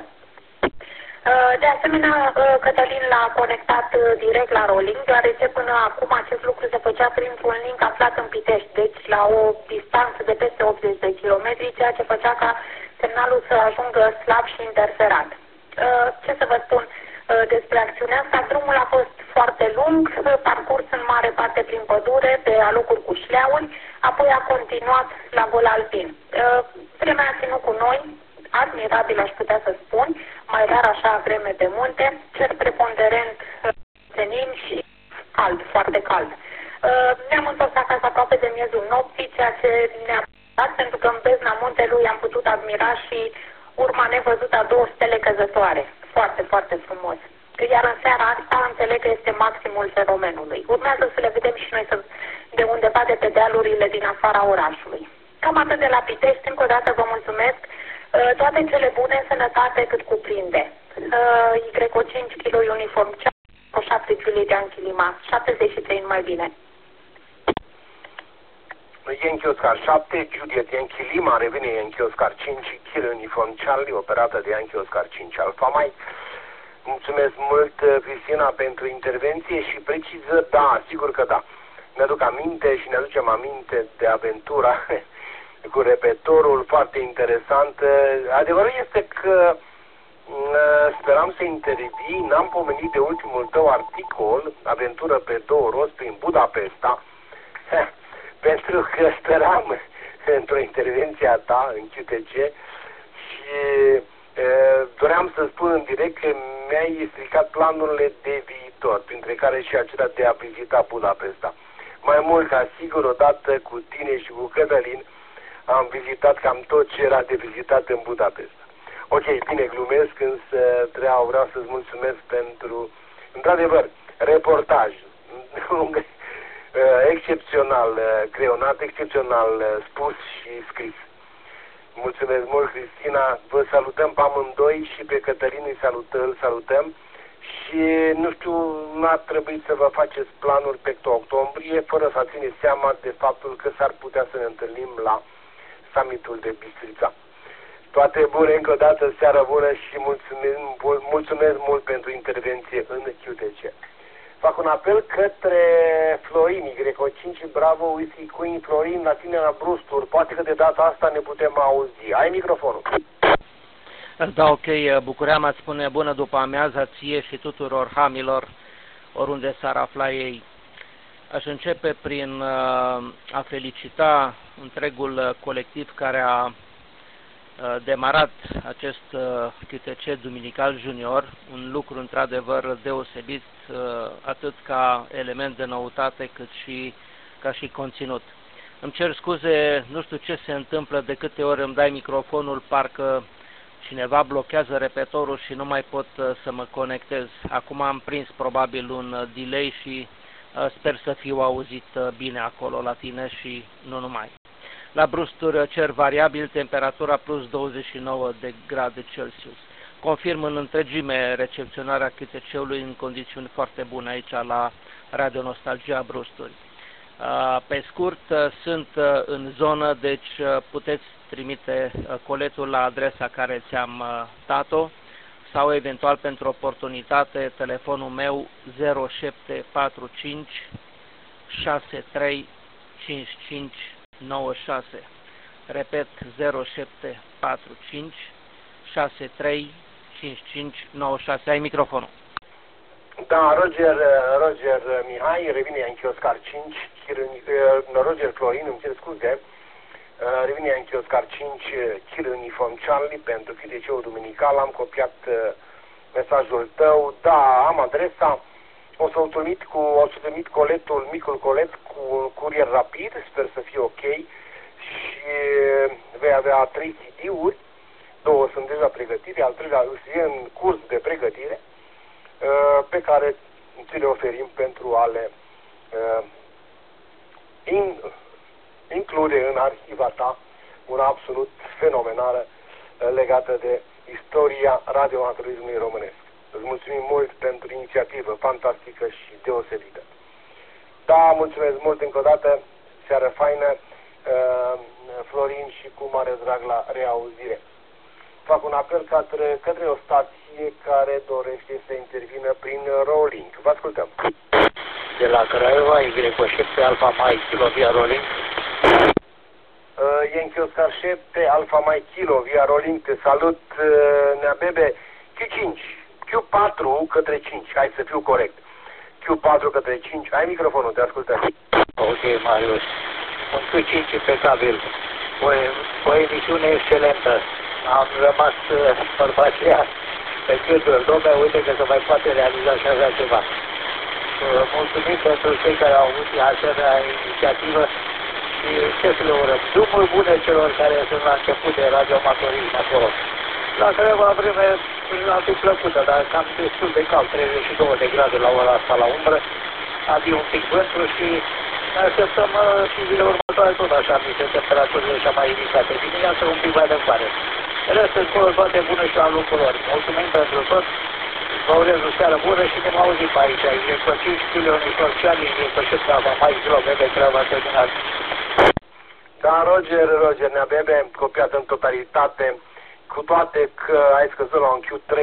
De asemenea, Cătălin l-a conectat direct la rolling, deoarece până acum acest lucru se făcea printr-un link aflat în Pitești, deci la o distanță de peste 80 de kilometri, ceea ce făcea ca semnalul să ajungă slab și interferat. Ce să vă spun despre acțiunea asta? Drumul a fost foarte lung, parcurs în mare parte prin pădure, pe alocuri cu șleauri, apoi a continuat la gol alpin. Vremea a ținut cu noi, admirabil aș putea să spun, mai rar așa vreme de munte, cer preponderent senin și cald, foarte cald. Ne-am întors acasă aproape de miezul nopții, ceea ce ne-a dat, pentru că în bezna muntelui am putut admira și urma nevăzută a 2 stele căzătoare. Foarte, foarte frumos. Iar în seara asta înțeleg că este maximul fenomenului. Urmează să le vedem și noi de undeva de pe dealurile din afara orașului. Cam atât de la Pitești. Încă o dată vă mulțumesc. Toate cele bune, sănătate cât cuprinde. Greco 5 kg Uniform cu 7 Juliet Yankee Lima. 73 mai bine. Yankee Oscar 7, Juliet Yankee Lima, revine Yankee Oscar 5 kg Uniform Charlie, operată de Yankee Oscar 5 Alpha Mike. Mulțumesc mult, Cristina, pentru intervenție și preciză, da, sigur că da. Mi-aduc aminte și ne aducem aminte de aventura cu repetorul, foarte interesant. Adevărul este că speram să intervii, n-am pomenit de ultimul tău articol, Aventură pe două roți prin Budapesta, pentru că speram într-o intervenție a ta în QTC și doream să spun în direct că mi-ai stricat planurile de viitor, printre care și acela de a vizita Budapesta. Mai mult ca sigur, odată cu tine și cu Cătălin, am vizitat cam tot ce era de vizitat în Budapesta. Ok, bine, glumesc, însă vreau să-ți mulțumesc pentru, într-adevăr, reportaj excepțional creionat, excepțional spus și scris. Mulțumesc mult, Cristina, vă salutăm pe amândoi și pe Cătălin îl salutăm și, nu știu, n-ar trebui să vă faceți planuri pe octombrie, fără să țineți seama de faptul că s-ar putea să ne întâlnim la summitul de Bistrița. Toate bune, încă o dată, seară bună și mulțumesc mult pentru intervenție în QTC. Fac un apel către Florin, Y5, Bravo, Whisky Queen, Florin, la tine la Brusturi. Poate că de data asta ne putem auzi. Ai microfonul. Da, ok, Bucureama îți spune bună după amiaza ție și tuturor hamilor, oriunde s-ar afla ei. Aș începe prin a felicita întregul colectiv care a demarat acest QTC Duminical Junior, un lucru într-adevăr deosebit, atât ca element de noutate, cât și ca și conținut. Îmi cer scuze, nu știu ce se întâmplă, de câte ori îmi dai microfonul, parcă cineva blochează repetorul și nu mai pot să mă conectez. Acum am prins probabil un delay și sper să fiu auzit bine acolo la tine și nu numai. La Brusturi, cer variabil, temperatura plus 29 de grade Celsius. Confirm în întregime recepționarea QTC-ului în condiții foarte bune aici la Radio Nostalgia Brusturi. Pe scurt, sunt în zonă, deci puteți trimite coletul la adresa care ți-am dat-o sau eventual pentru oportunitate telefonul meu 0745 63 55 96. Repet, 0745 63 55 96. Ai microfonul. Da, Roger Mihai, revine în Oscar 5, Roger Florin, îmi cer scuze, revine în Oscar 5, Kir Uniform Charlie pentru QTC-ul duminical, am copiat mesajul tău, da, am adresa, o să trimit coletul, micul colet cu curier rapid, sper să fie ok și vei avea 3 CD-uri, 2 sunt deja pregătite, al 3-lea e în curs de pregătire, pe care ți le oferim pentru a le include în arhiva ta una absolut fenomenală legată de istoria radioamatorismului românesc. Îți mulțumim mult pentru inițiativă fantastică și deosebită. Da, mulțumesc mult încă o dată, seară faină, Florin, și cu mare drag la reauzire. Fac un apel către o stație care dorește să intervină prin rolling. Vă ascultăm. De la Craiova, Y7 Alfa Mai Kilo via rolling. Yankee Oscar 7 Alfa Mai Kilo via rolling. Te salut, Nea Bebe. Q5, Q4 către 5. Hai să fiu corect. Q4 către 5. Ai microfonul, te ascultăm. Ok, Marius. Un Q5 impecabil. O emisiune excelentă. Am rămas bărbația pe gândul, dom'le, uite că se mai poate realiza și așa ceva. Mulțumim pentru cei care au avut asemenea inițiativă și ce să le urăm. Drumuri bune celor care sunt la început de radioamatorism acolo. La Craiova vreme ar fi plăcută, dar cam destul de cald, 32 de grade la ora asta la umbră. Avea un pic vântul și ne așteptăm și zile următoare tot așa, niște temperaturile așa mai ridicate. Dimineața un pic mai departe. Restul încolo toate bune și la locul lor. Mulțumim pentru tot. Vă urez o seară bună și ne auzim pe aici. Executivi, Stilioni, Sociali, Executivi, Treaba, mai Zilo, Bebe, Treaba, terminat. Da, Roger, Nea Bebe, copiat în totalitate, cu toate că ai scăzut la un Q3,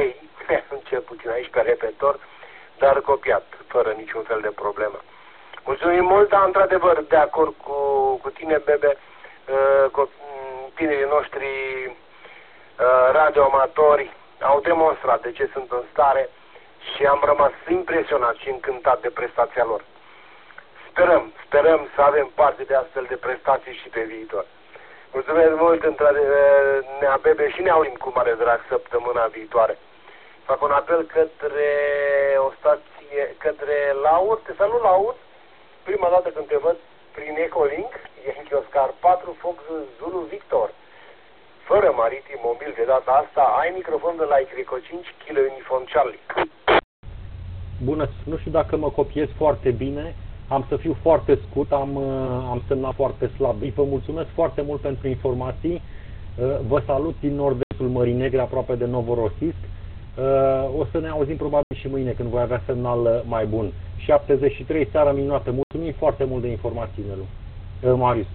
cel puțin aici pe repetor, dar copiat, fără niciun fel de problemă. Mulțumim mult, dar într-adevăr, de acord cu tine, Bebe, tinerii noștri radioamatori au demonstrat de ce sunt în stare și am rămas impresionat și încântat de prestația lor. Sperăm să avem parte de astfel de prestații și pe viitor. Mulțumesc mult, Nea Bebe, și ne auzim cu mare drag săptămâna viitoare. Fac un apel către o stație, către Laur. Te salut, Laur. Prima dată când te văd prin Ecolink, Yankee Oscar 4, Fox Zulu Victor. Fără maritim mobil de data asta, ai microfon de la Igreco 5, Kilo Uniform Charlie. Bună, nu știu dacă mă copiez foarte bine, am să fiu foarte scurt, am semnat foarte slab. Vă mulțumesc foarte mult pentru informații, vă salut din nord-estul Mării Negre, aproape de Novorossiysk. O să ne auzim probabil și mâine când voi avea semnal mai bun. 73, seara minunată. Mulțumim foarte mult de informații, Nelu. Marius.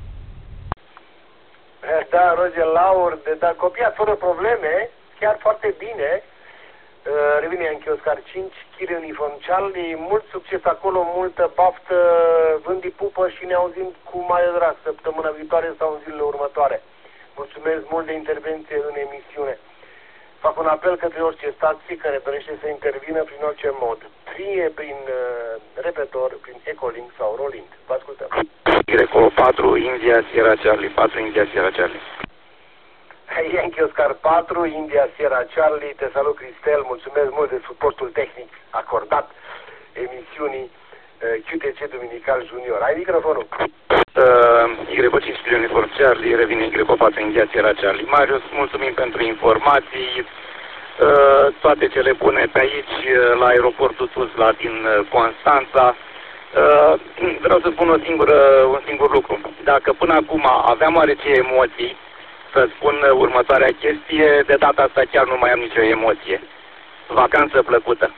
Da, Roger Laur, dar copiat fără probleme, chiar foarte bine. Revine Yankee Oscar 5, Kilo Uniform Charlie, mult succes acolo, multă baftă, vândi pupă și ne auzim cu mare drag săptămâna viitoare sau în zilele următoare. Mulțumesc mult de intervenție în emisiune. Fac un apel către orice stație care dorește să intervină prin orice mod, fie prin repetor, prin Ecolink sau Rolink. Vă ascultăm. Greco 4, India, Sierra Charlie, 4, India, Sierra Charlie. Yankee Oscar 4, India, Sierra Charlie, te salut, Cristel, mulțumesc mult de suportul tehnic acordat emisiunii QTC Duminical Junior. Ai microfonul? Greco 5, Uniform Charlie, revine Greco 4, India, Sierra Charlie. Marius, mulțumim pentru informații, toate cele bune pe aici, la aeroportul Tuzla din Constanța. Vreau să spun un singur lucru. Dacă până acum aveam oarece emoții, să spun următoarea chestie, de data asta chiar nu mai am nicio emoție. Vacanță plăcută.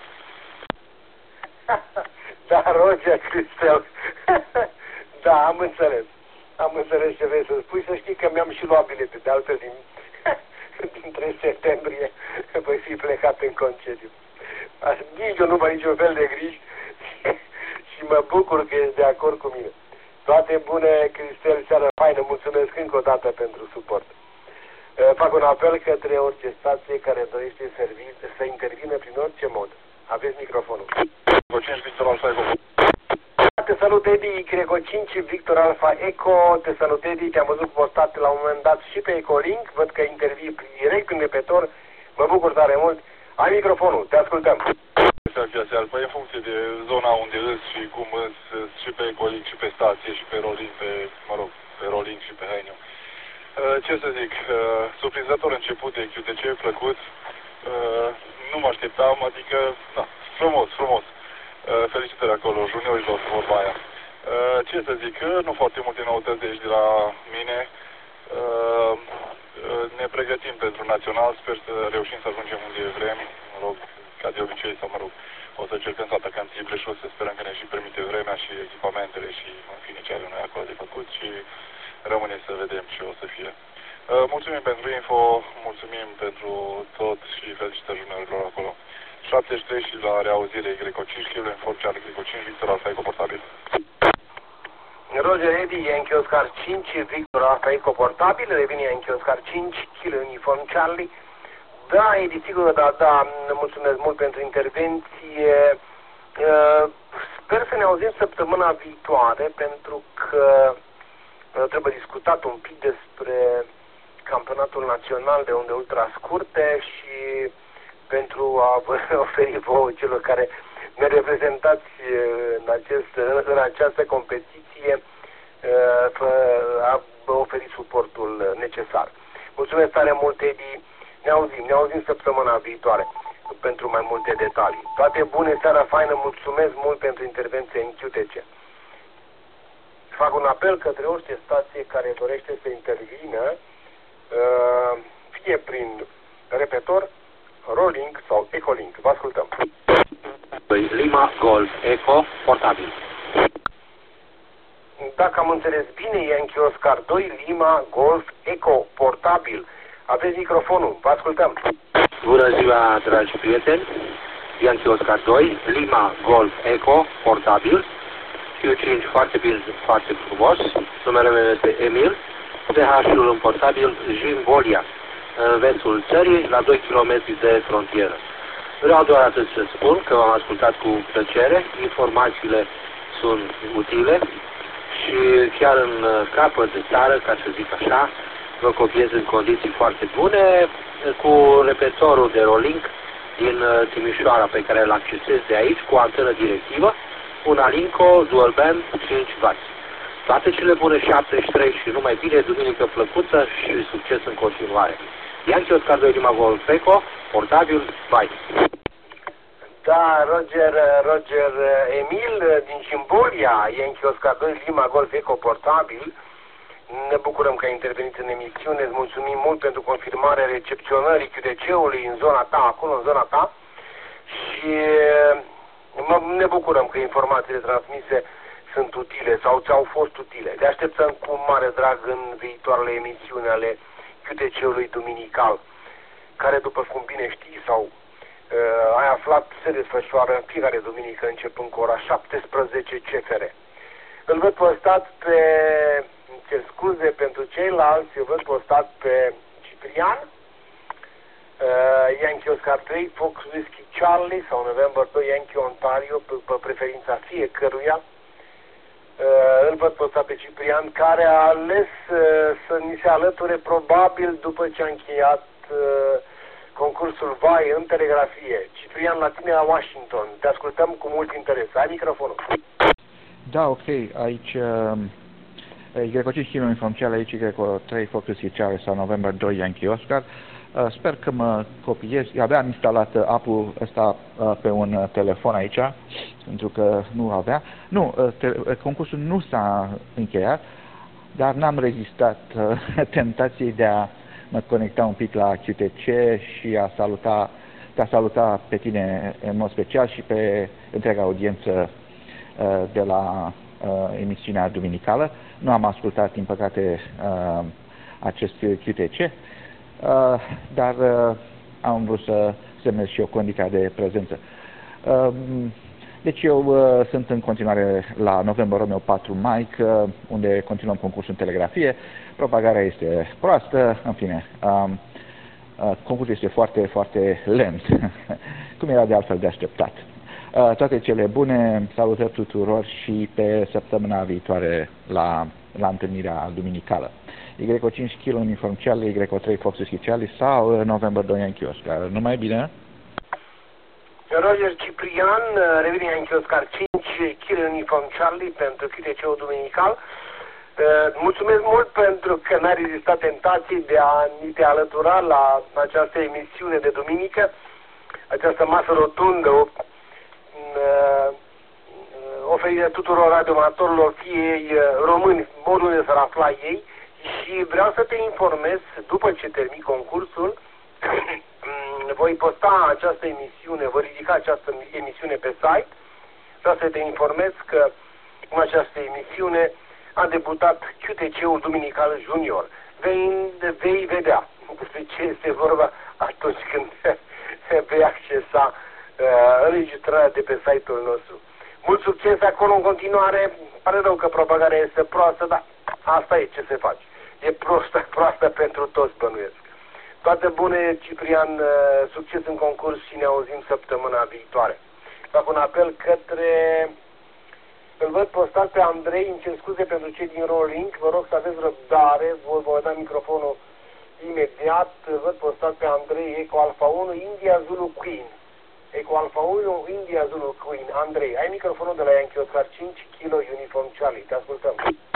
Da, Roger, Cristel. Da, am înțeles. Am înțeles ce vrei să spui. Să știi că mi-am și luat bilete, de altfel din 3 septembrie voi fi plecat în concediu. Nici eu nu mai niciun fel de griji și mă bucur că ești de acord cu mine. Toate bune, Cristel, seara faină. Mulțumesc încă o dată pentru suport. Fac un apel către orice stație care dorește să intervină prin orice mod. Aveți microfonul. Victor Alfa Eco. Te salut, Edi, Greco 5, Victor Alfa Eco. Te salut, Edi, te-am văzut postat la un moment dat și pe Ecolink. Văd că intervii direct în repetor. Mă bucur tare mult. Ai microfonul, te ascultăm. Păi în funcție de zona unde îs și cum îs și pe Ecolink și pe stație și pe Rolink, pe Rolink și pe Hainiu. Ce să zic, surprinzător început de QTC, plăcut, nu mă așteptam, adică, da, frumos. Felicitări acolo, juniorilor, vorba aia. Ce să zic, nu foarte multe noutăți de aici de la mine. Ne pregătim pentru național, sper să reușim să ajungem unde vrem, ca de obicei, sau o să încercăm să atacăm triple și o să sperăm că ne și permite vremea și echipamentele și în fine ce avem noi acolo de făcut și rămâne să vedem ce o să fie. Mulțumim pentru info, mulțumim pentru tot și felicitări juniorilor acolo. 73 și la reauzire Greco 5 kg, Uniform Charlie, Greco 5, Victor Alfa Eco portabil. Roger Eddy, Yankee Oscar 5, Victor Alfa Eco portabil, revine Yankee Oscar 5, kg Uniform Charlie. Da, Eddy, sigur, da, mulțumesc mult pentru intervenție. Sper să ne auzim săptămâna viitoare, pentru că trebuie discutat un pic despre campionatul național de unde ultra scurte și pentru a vă oferi vouă celor care ne reprezentați în această competiție, a oferi suportul necesar. Mulțumesc tare mult, Edi. Ne auzim săptămâna viitoare pentru mai multe detalii. Toate bune, seara faină, mulțumesc mult pentru intervenție în QTC. Fac un apel către orice stație care dorește să intervină, fie prin repetor, Rolink sau Ecolink. Vă ascultăm. Lima Golf Eco portabil. Dacă am înțeles bine, Yankee Oscar 2, Lima Golf Eco portabil. Aveți microfonul. Vă ascultăm. Bună ziua, dragi prieteni! Yankee Oscar 2, Lima Golf Eco, portabil, Q5 foarte bine, foarte frumos, numele meu este Emil, TH-ul în portabil Jimbolia, în vestul țării, la 2 km de frontieră. Vreau doar atât să spun că v-am ascultat cu plăcere, informațiile sunt utile și chiar în capăt de țară, ca să zic așa, vă copiez în condiții foarte bune, cu repetorul de rolling din Timișoara pe care îl accesez de aici, cu antenă directivă, un Alinco Dual Band 5W. Toate cele bune, 73 și numai bine, duminică plăcută și succes în continuare. Yankee Oscar 2 Lima Golf Eco, portabil, bye! Da, Roger Emil din Cimbolia, Yankee Oscar 2 Lima Golf Eco, portabil. Ne bucurăm că ai intervenit în emisiune, îți mulțumim mult pentru confirmarea recepționării QTC-ului în zona ta, acolo în zona ta, și ne bucurăm că informațiile transmise sunt utile sau ți-au fost utile. Te așteptăm cu mare drag în viitoarele emisiuni ale QTC-ului duminical, care, după cum bine știi sau ai aflat, se desfășoară în fiecare duminică începând cu ora 17 CFR. Îl văd postat pe... cer scuze pentru ceilalți, eu văd postat pe Ciprian, Yankee Oscar 3, Fox Whiskey Charlie sau November 2 Yankee Ontario, pe preferința fiecăruia. Îl văd postat pe Ciprian, care a ales să ni se alăture probabil după ce a încheiat concursul VAI în telegrafie. Ciprian, la tine la Washington. Te ascultăm cu mult interes. Ai microfonul. Da, ok. Aici... Y5 km informcial aici, Y3 Focus Charlie sau November 2 Yankee Oscar. Sper că mă copiez. Aveam instalat app-ul ăsta pe un telefon aici, pentru că nu avea. Nu, concursul nu s-a încheiat, dar n-am rezistat tentației de a mă conecta un pic la QTC și a saluta pe tine în mod special și pe întreaga audiență de la emisiunea duminicală. Nu am ascultat, din păcate, acest QTC, dar am vrut să semnez și eu condiția de prezență. Deci eu sunt în continuare la November Romeo 4 Mike, unde continuăm concursul în telegrafie. Propagarea este proastă, în fine, concursul este foarte, foarte lent, cum era de altfel de așteptat. Toate cele bune, salutări tuturor și pe săptămâna viitoare la întâlnirea duminicală. Y5 kg uniform Charlie, Y3 Fox Whiskey Charlie sau November 2 Yankee Oscar. Numai bine! Roger Ciprian, revine Yankee Oscar 5 kg uniform Charlie pentru QTC-ul duminical. Mulțumesc mult pentru că n-ai rezistat tentației de a ni te alătura la această emisiune de duminică, această masă rotundă oferită tuturor radioamatorilor, fie ei români, oriunde s-ar afla ei, și vreau să te informez, după ce termin concursul, voi posta această emisiune, voi ridica această emisiune pe site. Vreau să te informez că în această emisiune a debutat QTC-ul Duminical Junior. Vei vedea despre ce este vorba atunci când vei accesa înregistrarea de pe site-ul nostru. Mult succes acolo în continuare. Pare rău că propagarea este proastă, dar asta e, ce se face. E proastă pentru toți, bănuiesc. Toate bune, Ciprian, succes în concurs și ne auzim săptămâna viitoare. Fac un apel către... Îl văd postat pe Andrei, îmi cer scuze pentru cei din Rolling, vă rog să aveți răbdare, vă da microfonul imediat. Îl văd postat pe Andrei, Eco Alpha 1, India Zulu Queen. Eco Alpha 1, India Zulu Queen. Andrei, ai microfonul de la Yankee Oscar 5 kg Uniform Charlie, te ascultăm.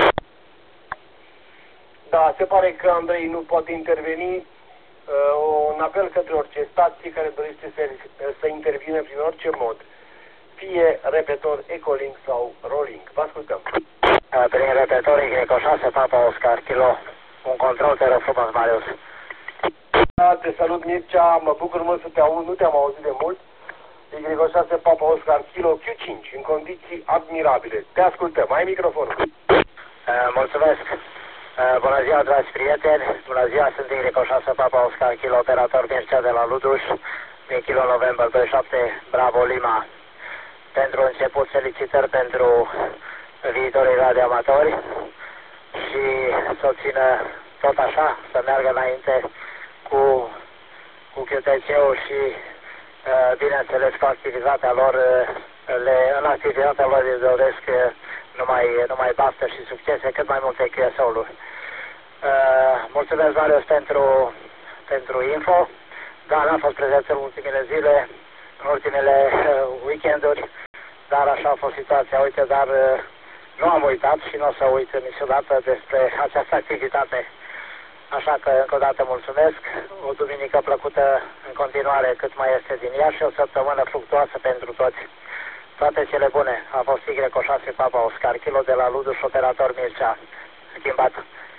Da, se pare că Andrei nu poate interveni. Un apel către orice stație care dorește să intervină prin orice mod, fie repetor Ecolink sau Rolling. Vă ascultăm. Prin repetor Eco 6 Papa Oscar Kilo, un control, te rog frumos, Marius. Da, te salut, Mircea, mă bucur mult să te aud, nu te-am auzit de mult. Eco 6 Papa Oscar Kilo Q5, în condiții admirabile. Te ascultăm, ai microfonul. Mulțumesc. Bună ziua, dragi prieteni! Bună ziua, sunt Igreco 6 Papa Oscar, Kilo, operator Mircea de la Luduș, din Kilo November 27, Bravo Lima. Pentru început, felicitări pentru viitorii radioamatori și să o țină tot așa, să meargă înainte cu QTC-ul și, bineînțeles, cu activitatea lor. În activitatea lor îi doresc numai baftă și succese, cât mai multe QSO-uri. Mulțumesc, Marius, pentru info. Da, n-am fost prezent în ultimele zile, în ultimele weekenduri, dar așa a fost situația. Uite, dar nu am uitat și nu o să uit niciodată despre această activitate. Așa că, încă o dată, mulțumesc. O duminică plăcută în continuare cât mai este din ea și o săptămână fructuoasă pentru toți. Toate cele bune. A fost Igreco 6 Papa Oscar, Kilo de la Luduș, operator Mircea. Schimbat.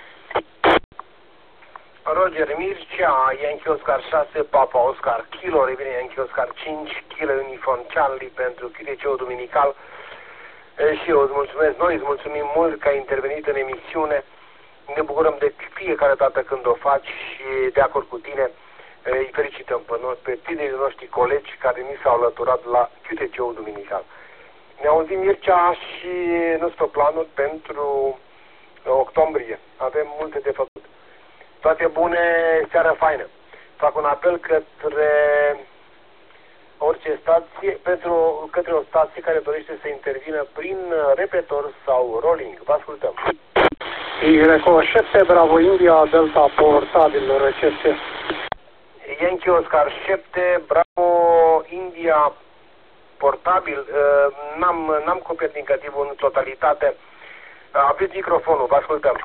Roger Mircea, Yankee Oscar 6, Papa Oscar, Kilo, revine Yankee Oscar 5, Kilo Uniform Charlie pentru QTC-ul duminical. Și eu îți mulțumesc, noi îți mulțumim mult că ai intervenit în emisiune. Ne bucurăm de fiecare dată când o faci și de acord cu tine. Îi felicităm pe tinerii noștri colegi care ni s-au alăturat la QTC-ul duminical. Ne auzim Mircea și nu sunt planuri pentru octombrie. Avem multe de făcut. Toate bune, seară faină. Fac un apel către orice stație, către o stație care dorește să intervină prin repetor sau rolling. Vă ascultăm. Igreco 7, Bravo India, Delta portabil, recepție. Yankee Oscar 7, Bravo India, portabil. N-am copiat indicativul în totalitate. Aveți microfonul, vă ascultăm.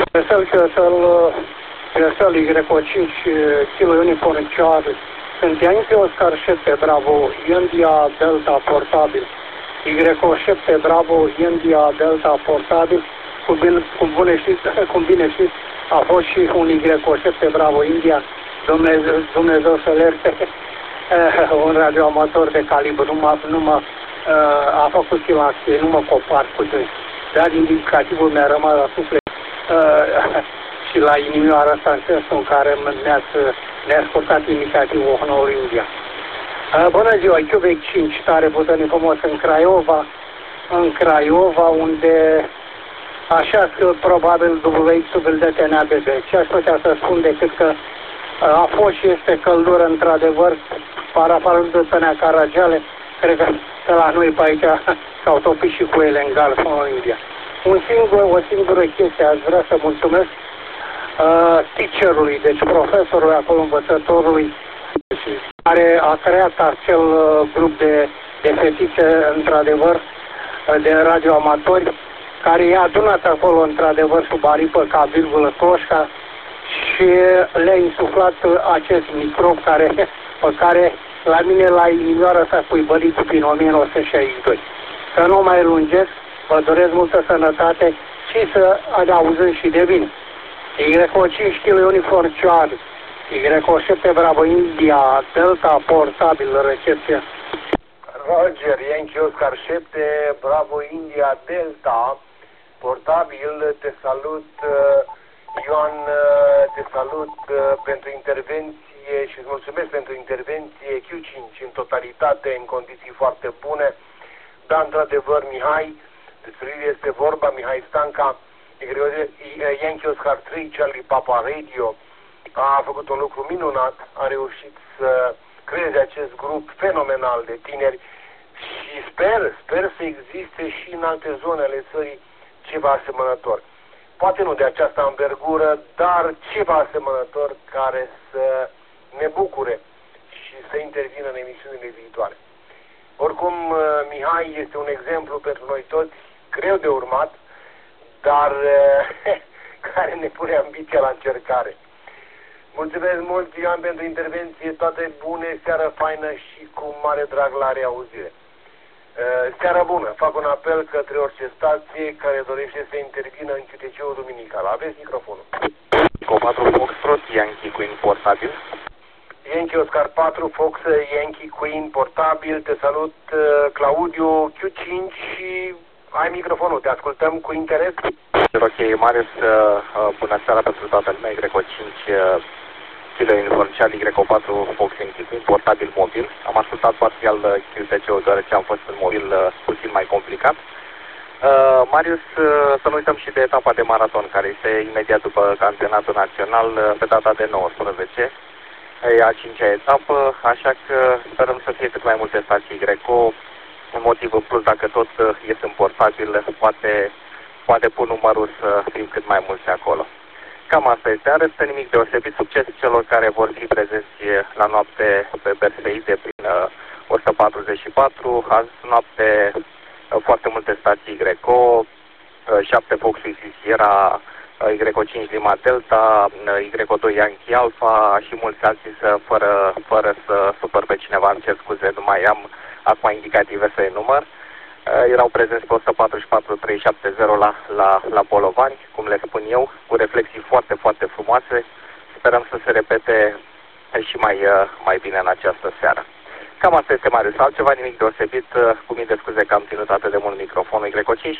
Cresel Igreco 5, Kilo Uniform Charlie. Sunt Yankee Oscar 7, Bravo India, Delta portabil. Igreco 7, Bravo India, Delta portabil. Cum bine știți, a fost și un Igreco 7, Bravo India. Dumnezeu să lerte, un radioamator de calibru, a făcut silenție, nu mă compar cu dâns. Dar indicativul mi-a rămas la suflet și la inimioara asta, în sensul în care ne-a scurtat indicativul Honor India. Bună ziua, Quebec 5, tare puternic frumos în Craiova, unde așa că probabil WX-ul de TNABB. Ce aș putea să spun decât că a fost și este căldură, într-adevăr, paraparul de Tănea Caragiale, cred că la noi pe aici s-au topit și cu ele în Golf în India. O singură chestie, aș vrea să mulțumesc teacherului, deci profesorului, acolo învățătorului, care a creat acel grup de fetițe, într-adevăr, de radioamatori, care i-a adunat acolo, într-adevăr, sub aripă ca virgulă cloșca, și le-a insuflat acest microb pe care la mine la inimioara s-a cuibărit prin 1962. Să nu mai lungesc, vă doresc multă sănătate și să ne auzim și de bine. Igreco 5 Kilo Uniform Charlie, Igreco 7 Bravo India, Delta portabil, recepție. Roger, Yankee Oscar 7, Bravo India, Delta portabil, te salut. Ioan, te salut pentru intervenție și îți mulțumesc pentru intervenție. Q5 în totalitate, în condiții foarte bune. Da, într-adevăr, Mihai, despre el este vorba, Mihai Stanca, Yankee Oscar 3, Charlie Papa Radio, a făcut un lucru minunat, a reușit să creeze acest grup fenomenal de tineri și sper să existe și în alte zone ale țării ceva asemănător. Poate nu de această învergură, dar ceva asemănător care să ne bucure și să intervină în emisiunile viitoare. Oricum, Mihai este un exemplu pentru noi toți, greu de urmat, dar care ne pune ambiția la încercare. Mulțumesc mult, Ioan, pentru intervenție, toate bune, seară faină și cu mare drag la reauzire. Seara bună, fac un apel către orice stație care dorește să intervină în QTC-ul duminical. Aveți microfonul. Cu 4 Foxtrot, Yankee Queen portabil. Yankee Oscar 4, Fox, Yankee Queen portabil. Te salut, Claudiu, Q5 și ai microfonul, te ascultăm cu interes. Ok, Marius, bună seara pentru toată lumea, Y5 Kilo Uniform Charlie, Y4 Fox Enchipin, portabil mobil. Am ascultat parțial QTC-ul deoarece am fost în mobil puțin mai complicat. Marius, să nu uităm și de etapa de maraton, care este imediat după campionatul național pe data de 19. E a 5-a etapă, așa că sperăm să fie cât mai multe stații Greco. Un motiv în plus, dacă tot ies în portabil, poate pun numărul să fim cât mai mulți acolo. Cam asta este. În rest, nimic deosebit. Succes celor care vor fi prezenți la noapte pe Perseide prin 144. Azi noapte foarte multe stații Greco, 7 Fox Sierra, Y5 Lima Delta, Y2 Yankee Alpha și mulți alții fără să supăr pe cineva, îmi cer scuze, nu mai am acum indicative să-i număr. Erau prezenți pe 144-370 la Bolovani, cum le spun eu, cu reflexii foarte, foarte frumoase. Sperăm să se repete și mai bine în această seară. Cam asta este, Marius. Altceva, nimic deosebit. Cu mii de scuze că am ținut atât de mult microfonul Y5.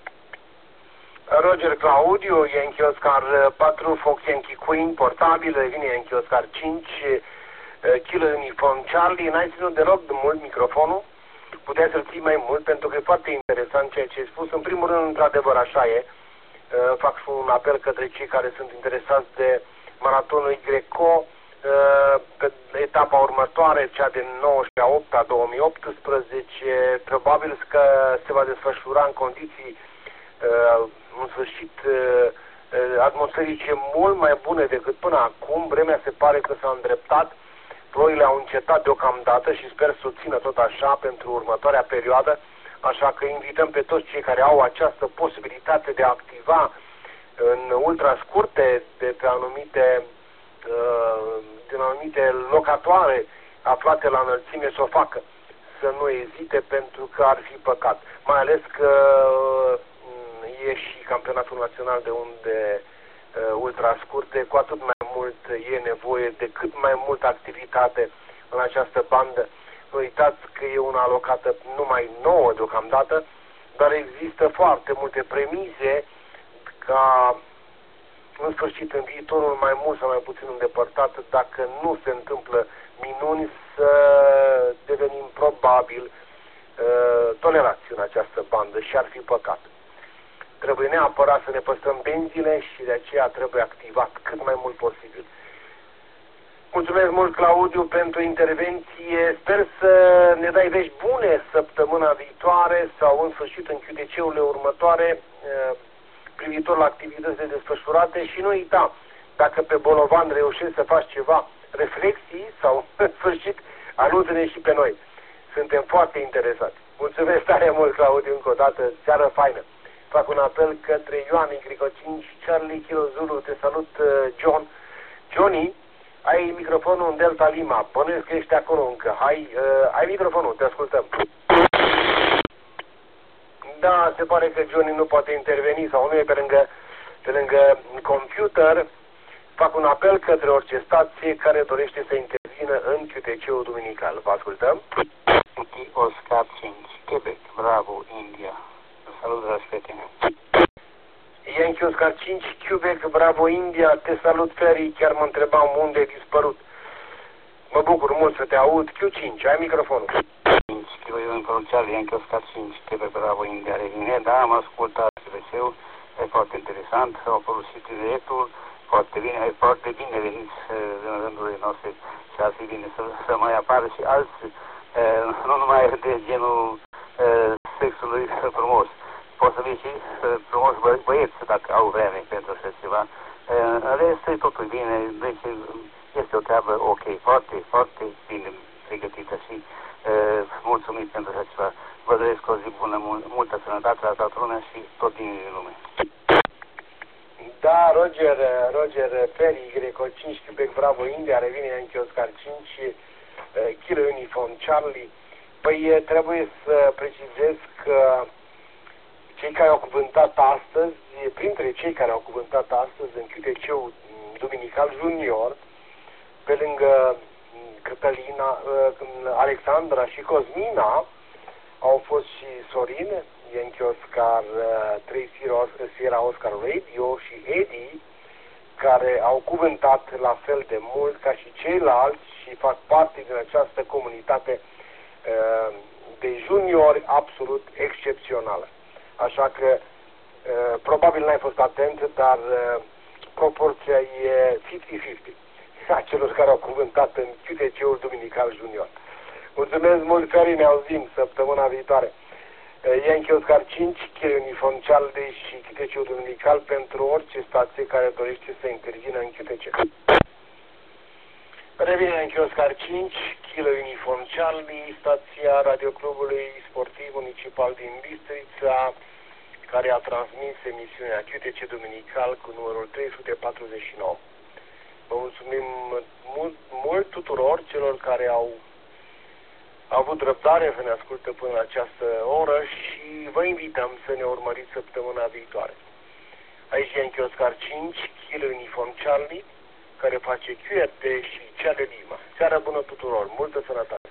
Roger Claudiu, Yankee Oscar 4, Fox Yankee Queen, portabil, vine Yankee Oscar 5, Kilo Uniform Charlie. N-ai ținut deloc de mult microfonul? Puteai să-l ții mai mult, pentru că e foarte interesant ceea ce ai spus. În primul rând, într-adevăr, așa e. Fac și un apel către cei care sunt interesați de maratonul Greco. Pe etapa următoare, cea de 19/8 2018, probabil că se va desfășura în condiții în sfârșit atmosferice mult mai bune decât până acum. Vremea se pare că s-a îndreptat, ploile au încetat deocamdată și sper să o țină tot așa pentru următoarea perioadă, așa că invităm pe toți cei care au această posibilitate de a activa în ultrascurte din anumite locatoare aflate la înălțime să o facă. Să nu ezite, pentru că ar fi păcat. Mai ales că e și campionatul național de unde ultrascurte, cu atât mai mult e nevoie de cât mai multă activitate în această bandă. Nu uitați că e una alocată numai 9 deocamdată, dar există foarte multe premize ca în sfârșit în viitorul mai mult sau mai puțin îndepărtat, dacă nu se întâmplă minuni, să devenim probabil tolerați în această bandă și ar fi păcat. Trebuie neapărat să ne păstrăm benzile și de aceea trebuie activat cât mai mult posibil. Mulțumesc mult, Claudiu, pentru intervenție. Sper să ne dai vești bune săptămâna viitoare sau în sfârșit în QTC-urile următoare privitor la activitățile desfășurate și nu uita, dacă pe Bolovan reușești să faci ceva, reflexii sau în sfârșit anunță-ne și pe noi. Suntem foarte interesați. Mulțumesc tare mult, Claudiu, încă o dată. Seară faină. Fac un apel către Ioan Y5 Charlie Kilo Zulu. Te salut, John. Johnny, ai microfonul în Delta Lima. Bănuiesc că ești acolo încă. Ai microfonul, te ascultăm. Da, se pare că Johnny nu poate interveni sau nu e pe lângă computer. Fac un apel către orice stație care dorește să intervină în QTC-ul duminical. Vă ascultăm. Oscar 5, Quebec, Bravo, India. Salut, dragi prieteni. Yankee Oscar 5, Quebec, Bravo, India. Te salut, Ferry. Chiar mă întrebam unde ai dispărut. Mă bucur mult să te aud. Q5, ai microfonul. 5, Kilo Uniform Charlie, Yankee Oscar 5, Quebec, Bravo, India. Revine, da, am ascultat CVC-ul. E foarte interesant. Au folosit directul. Foarte bine veniți în rândurile noastre și ar fi bine să mai apară și alții, nu numai de genul sexului frumos. Pot să fie și frumos băieți dacă au vreme pentru așa ceva. În rest, totul bine, deci este o treabă ok, foarte, foarte bine pregătită și mulțumit pentru așa ceva. Vă doresc o zi bună, multă sănătate la toată lumea și tot din lume. Da, Roger Ferry, Y5, Quebec, Bravo, India, revine Yankee Oscar 5, Kilo Uniform Charlie. Păi trebuie să precizez că cei care au cuvântat astăzi, printre cei care au cuvântat astăzi în QTC-ul duminical junior, pe lângă Cătălina, Alexandra și Cosmina, au fost și Sorin, Yankee Oscar 3 Sierra Oscar Radio și Eddie, care au cuvântat la fel de mult ca și ceilalți și fac parte din această comunitate de juniori absolut excepțională. Așa că probabil n-ai fost atent, dar proporția e 50-50 a celor care au cuvântat în QTC-ul Duminical Junior. Mulțumesc mult, Florin, ne auzim săptămâna viitoare. Yankee Oscar 5, cheie uniform Charlie și QTC-ul Duminical pentru orice stație care dorește să intervină în QTC. Revine Yankee Oscar 5, Kilo Uniform Charlie, stația Radioclubului Sportiv Municipal din Bistrița, care a transmis emisiunea QTC Duminical cu numărul 349. Vă mulțumim mult tuturor celor care au avut răbdare să ne ascultă până la această oră și vă invităm să ne urmăriți săptămâna viitoare. Aici Yankee Oscar 5, Kilo Uniform Charlie, care face QRT și cea de Lima. Seară bună tuturor, multă sănătate!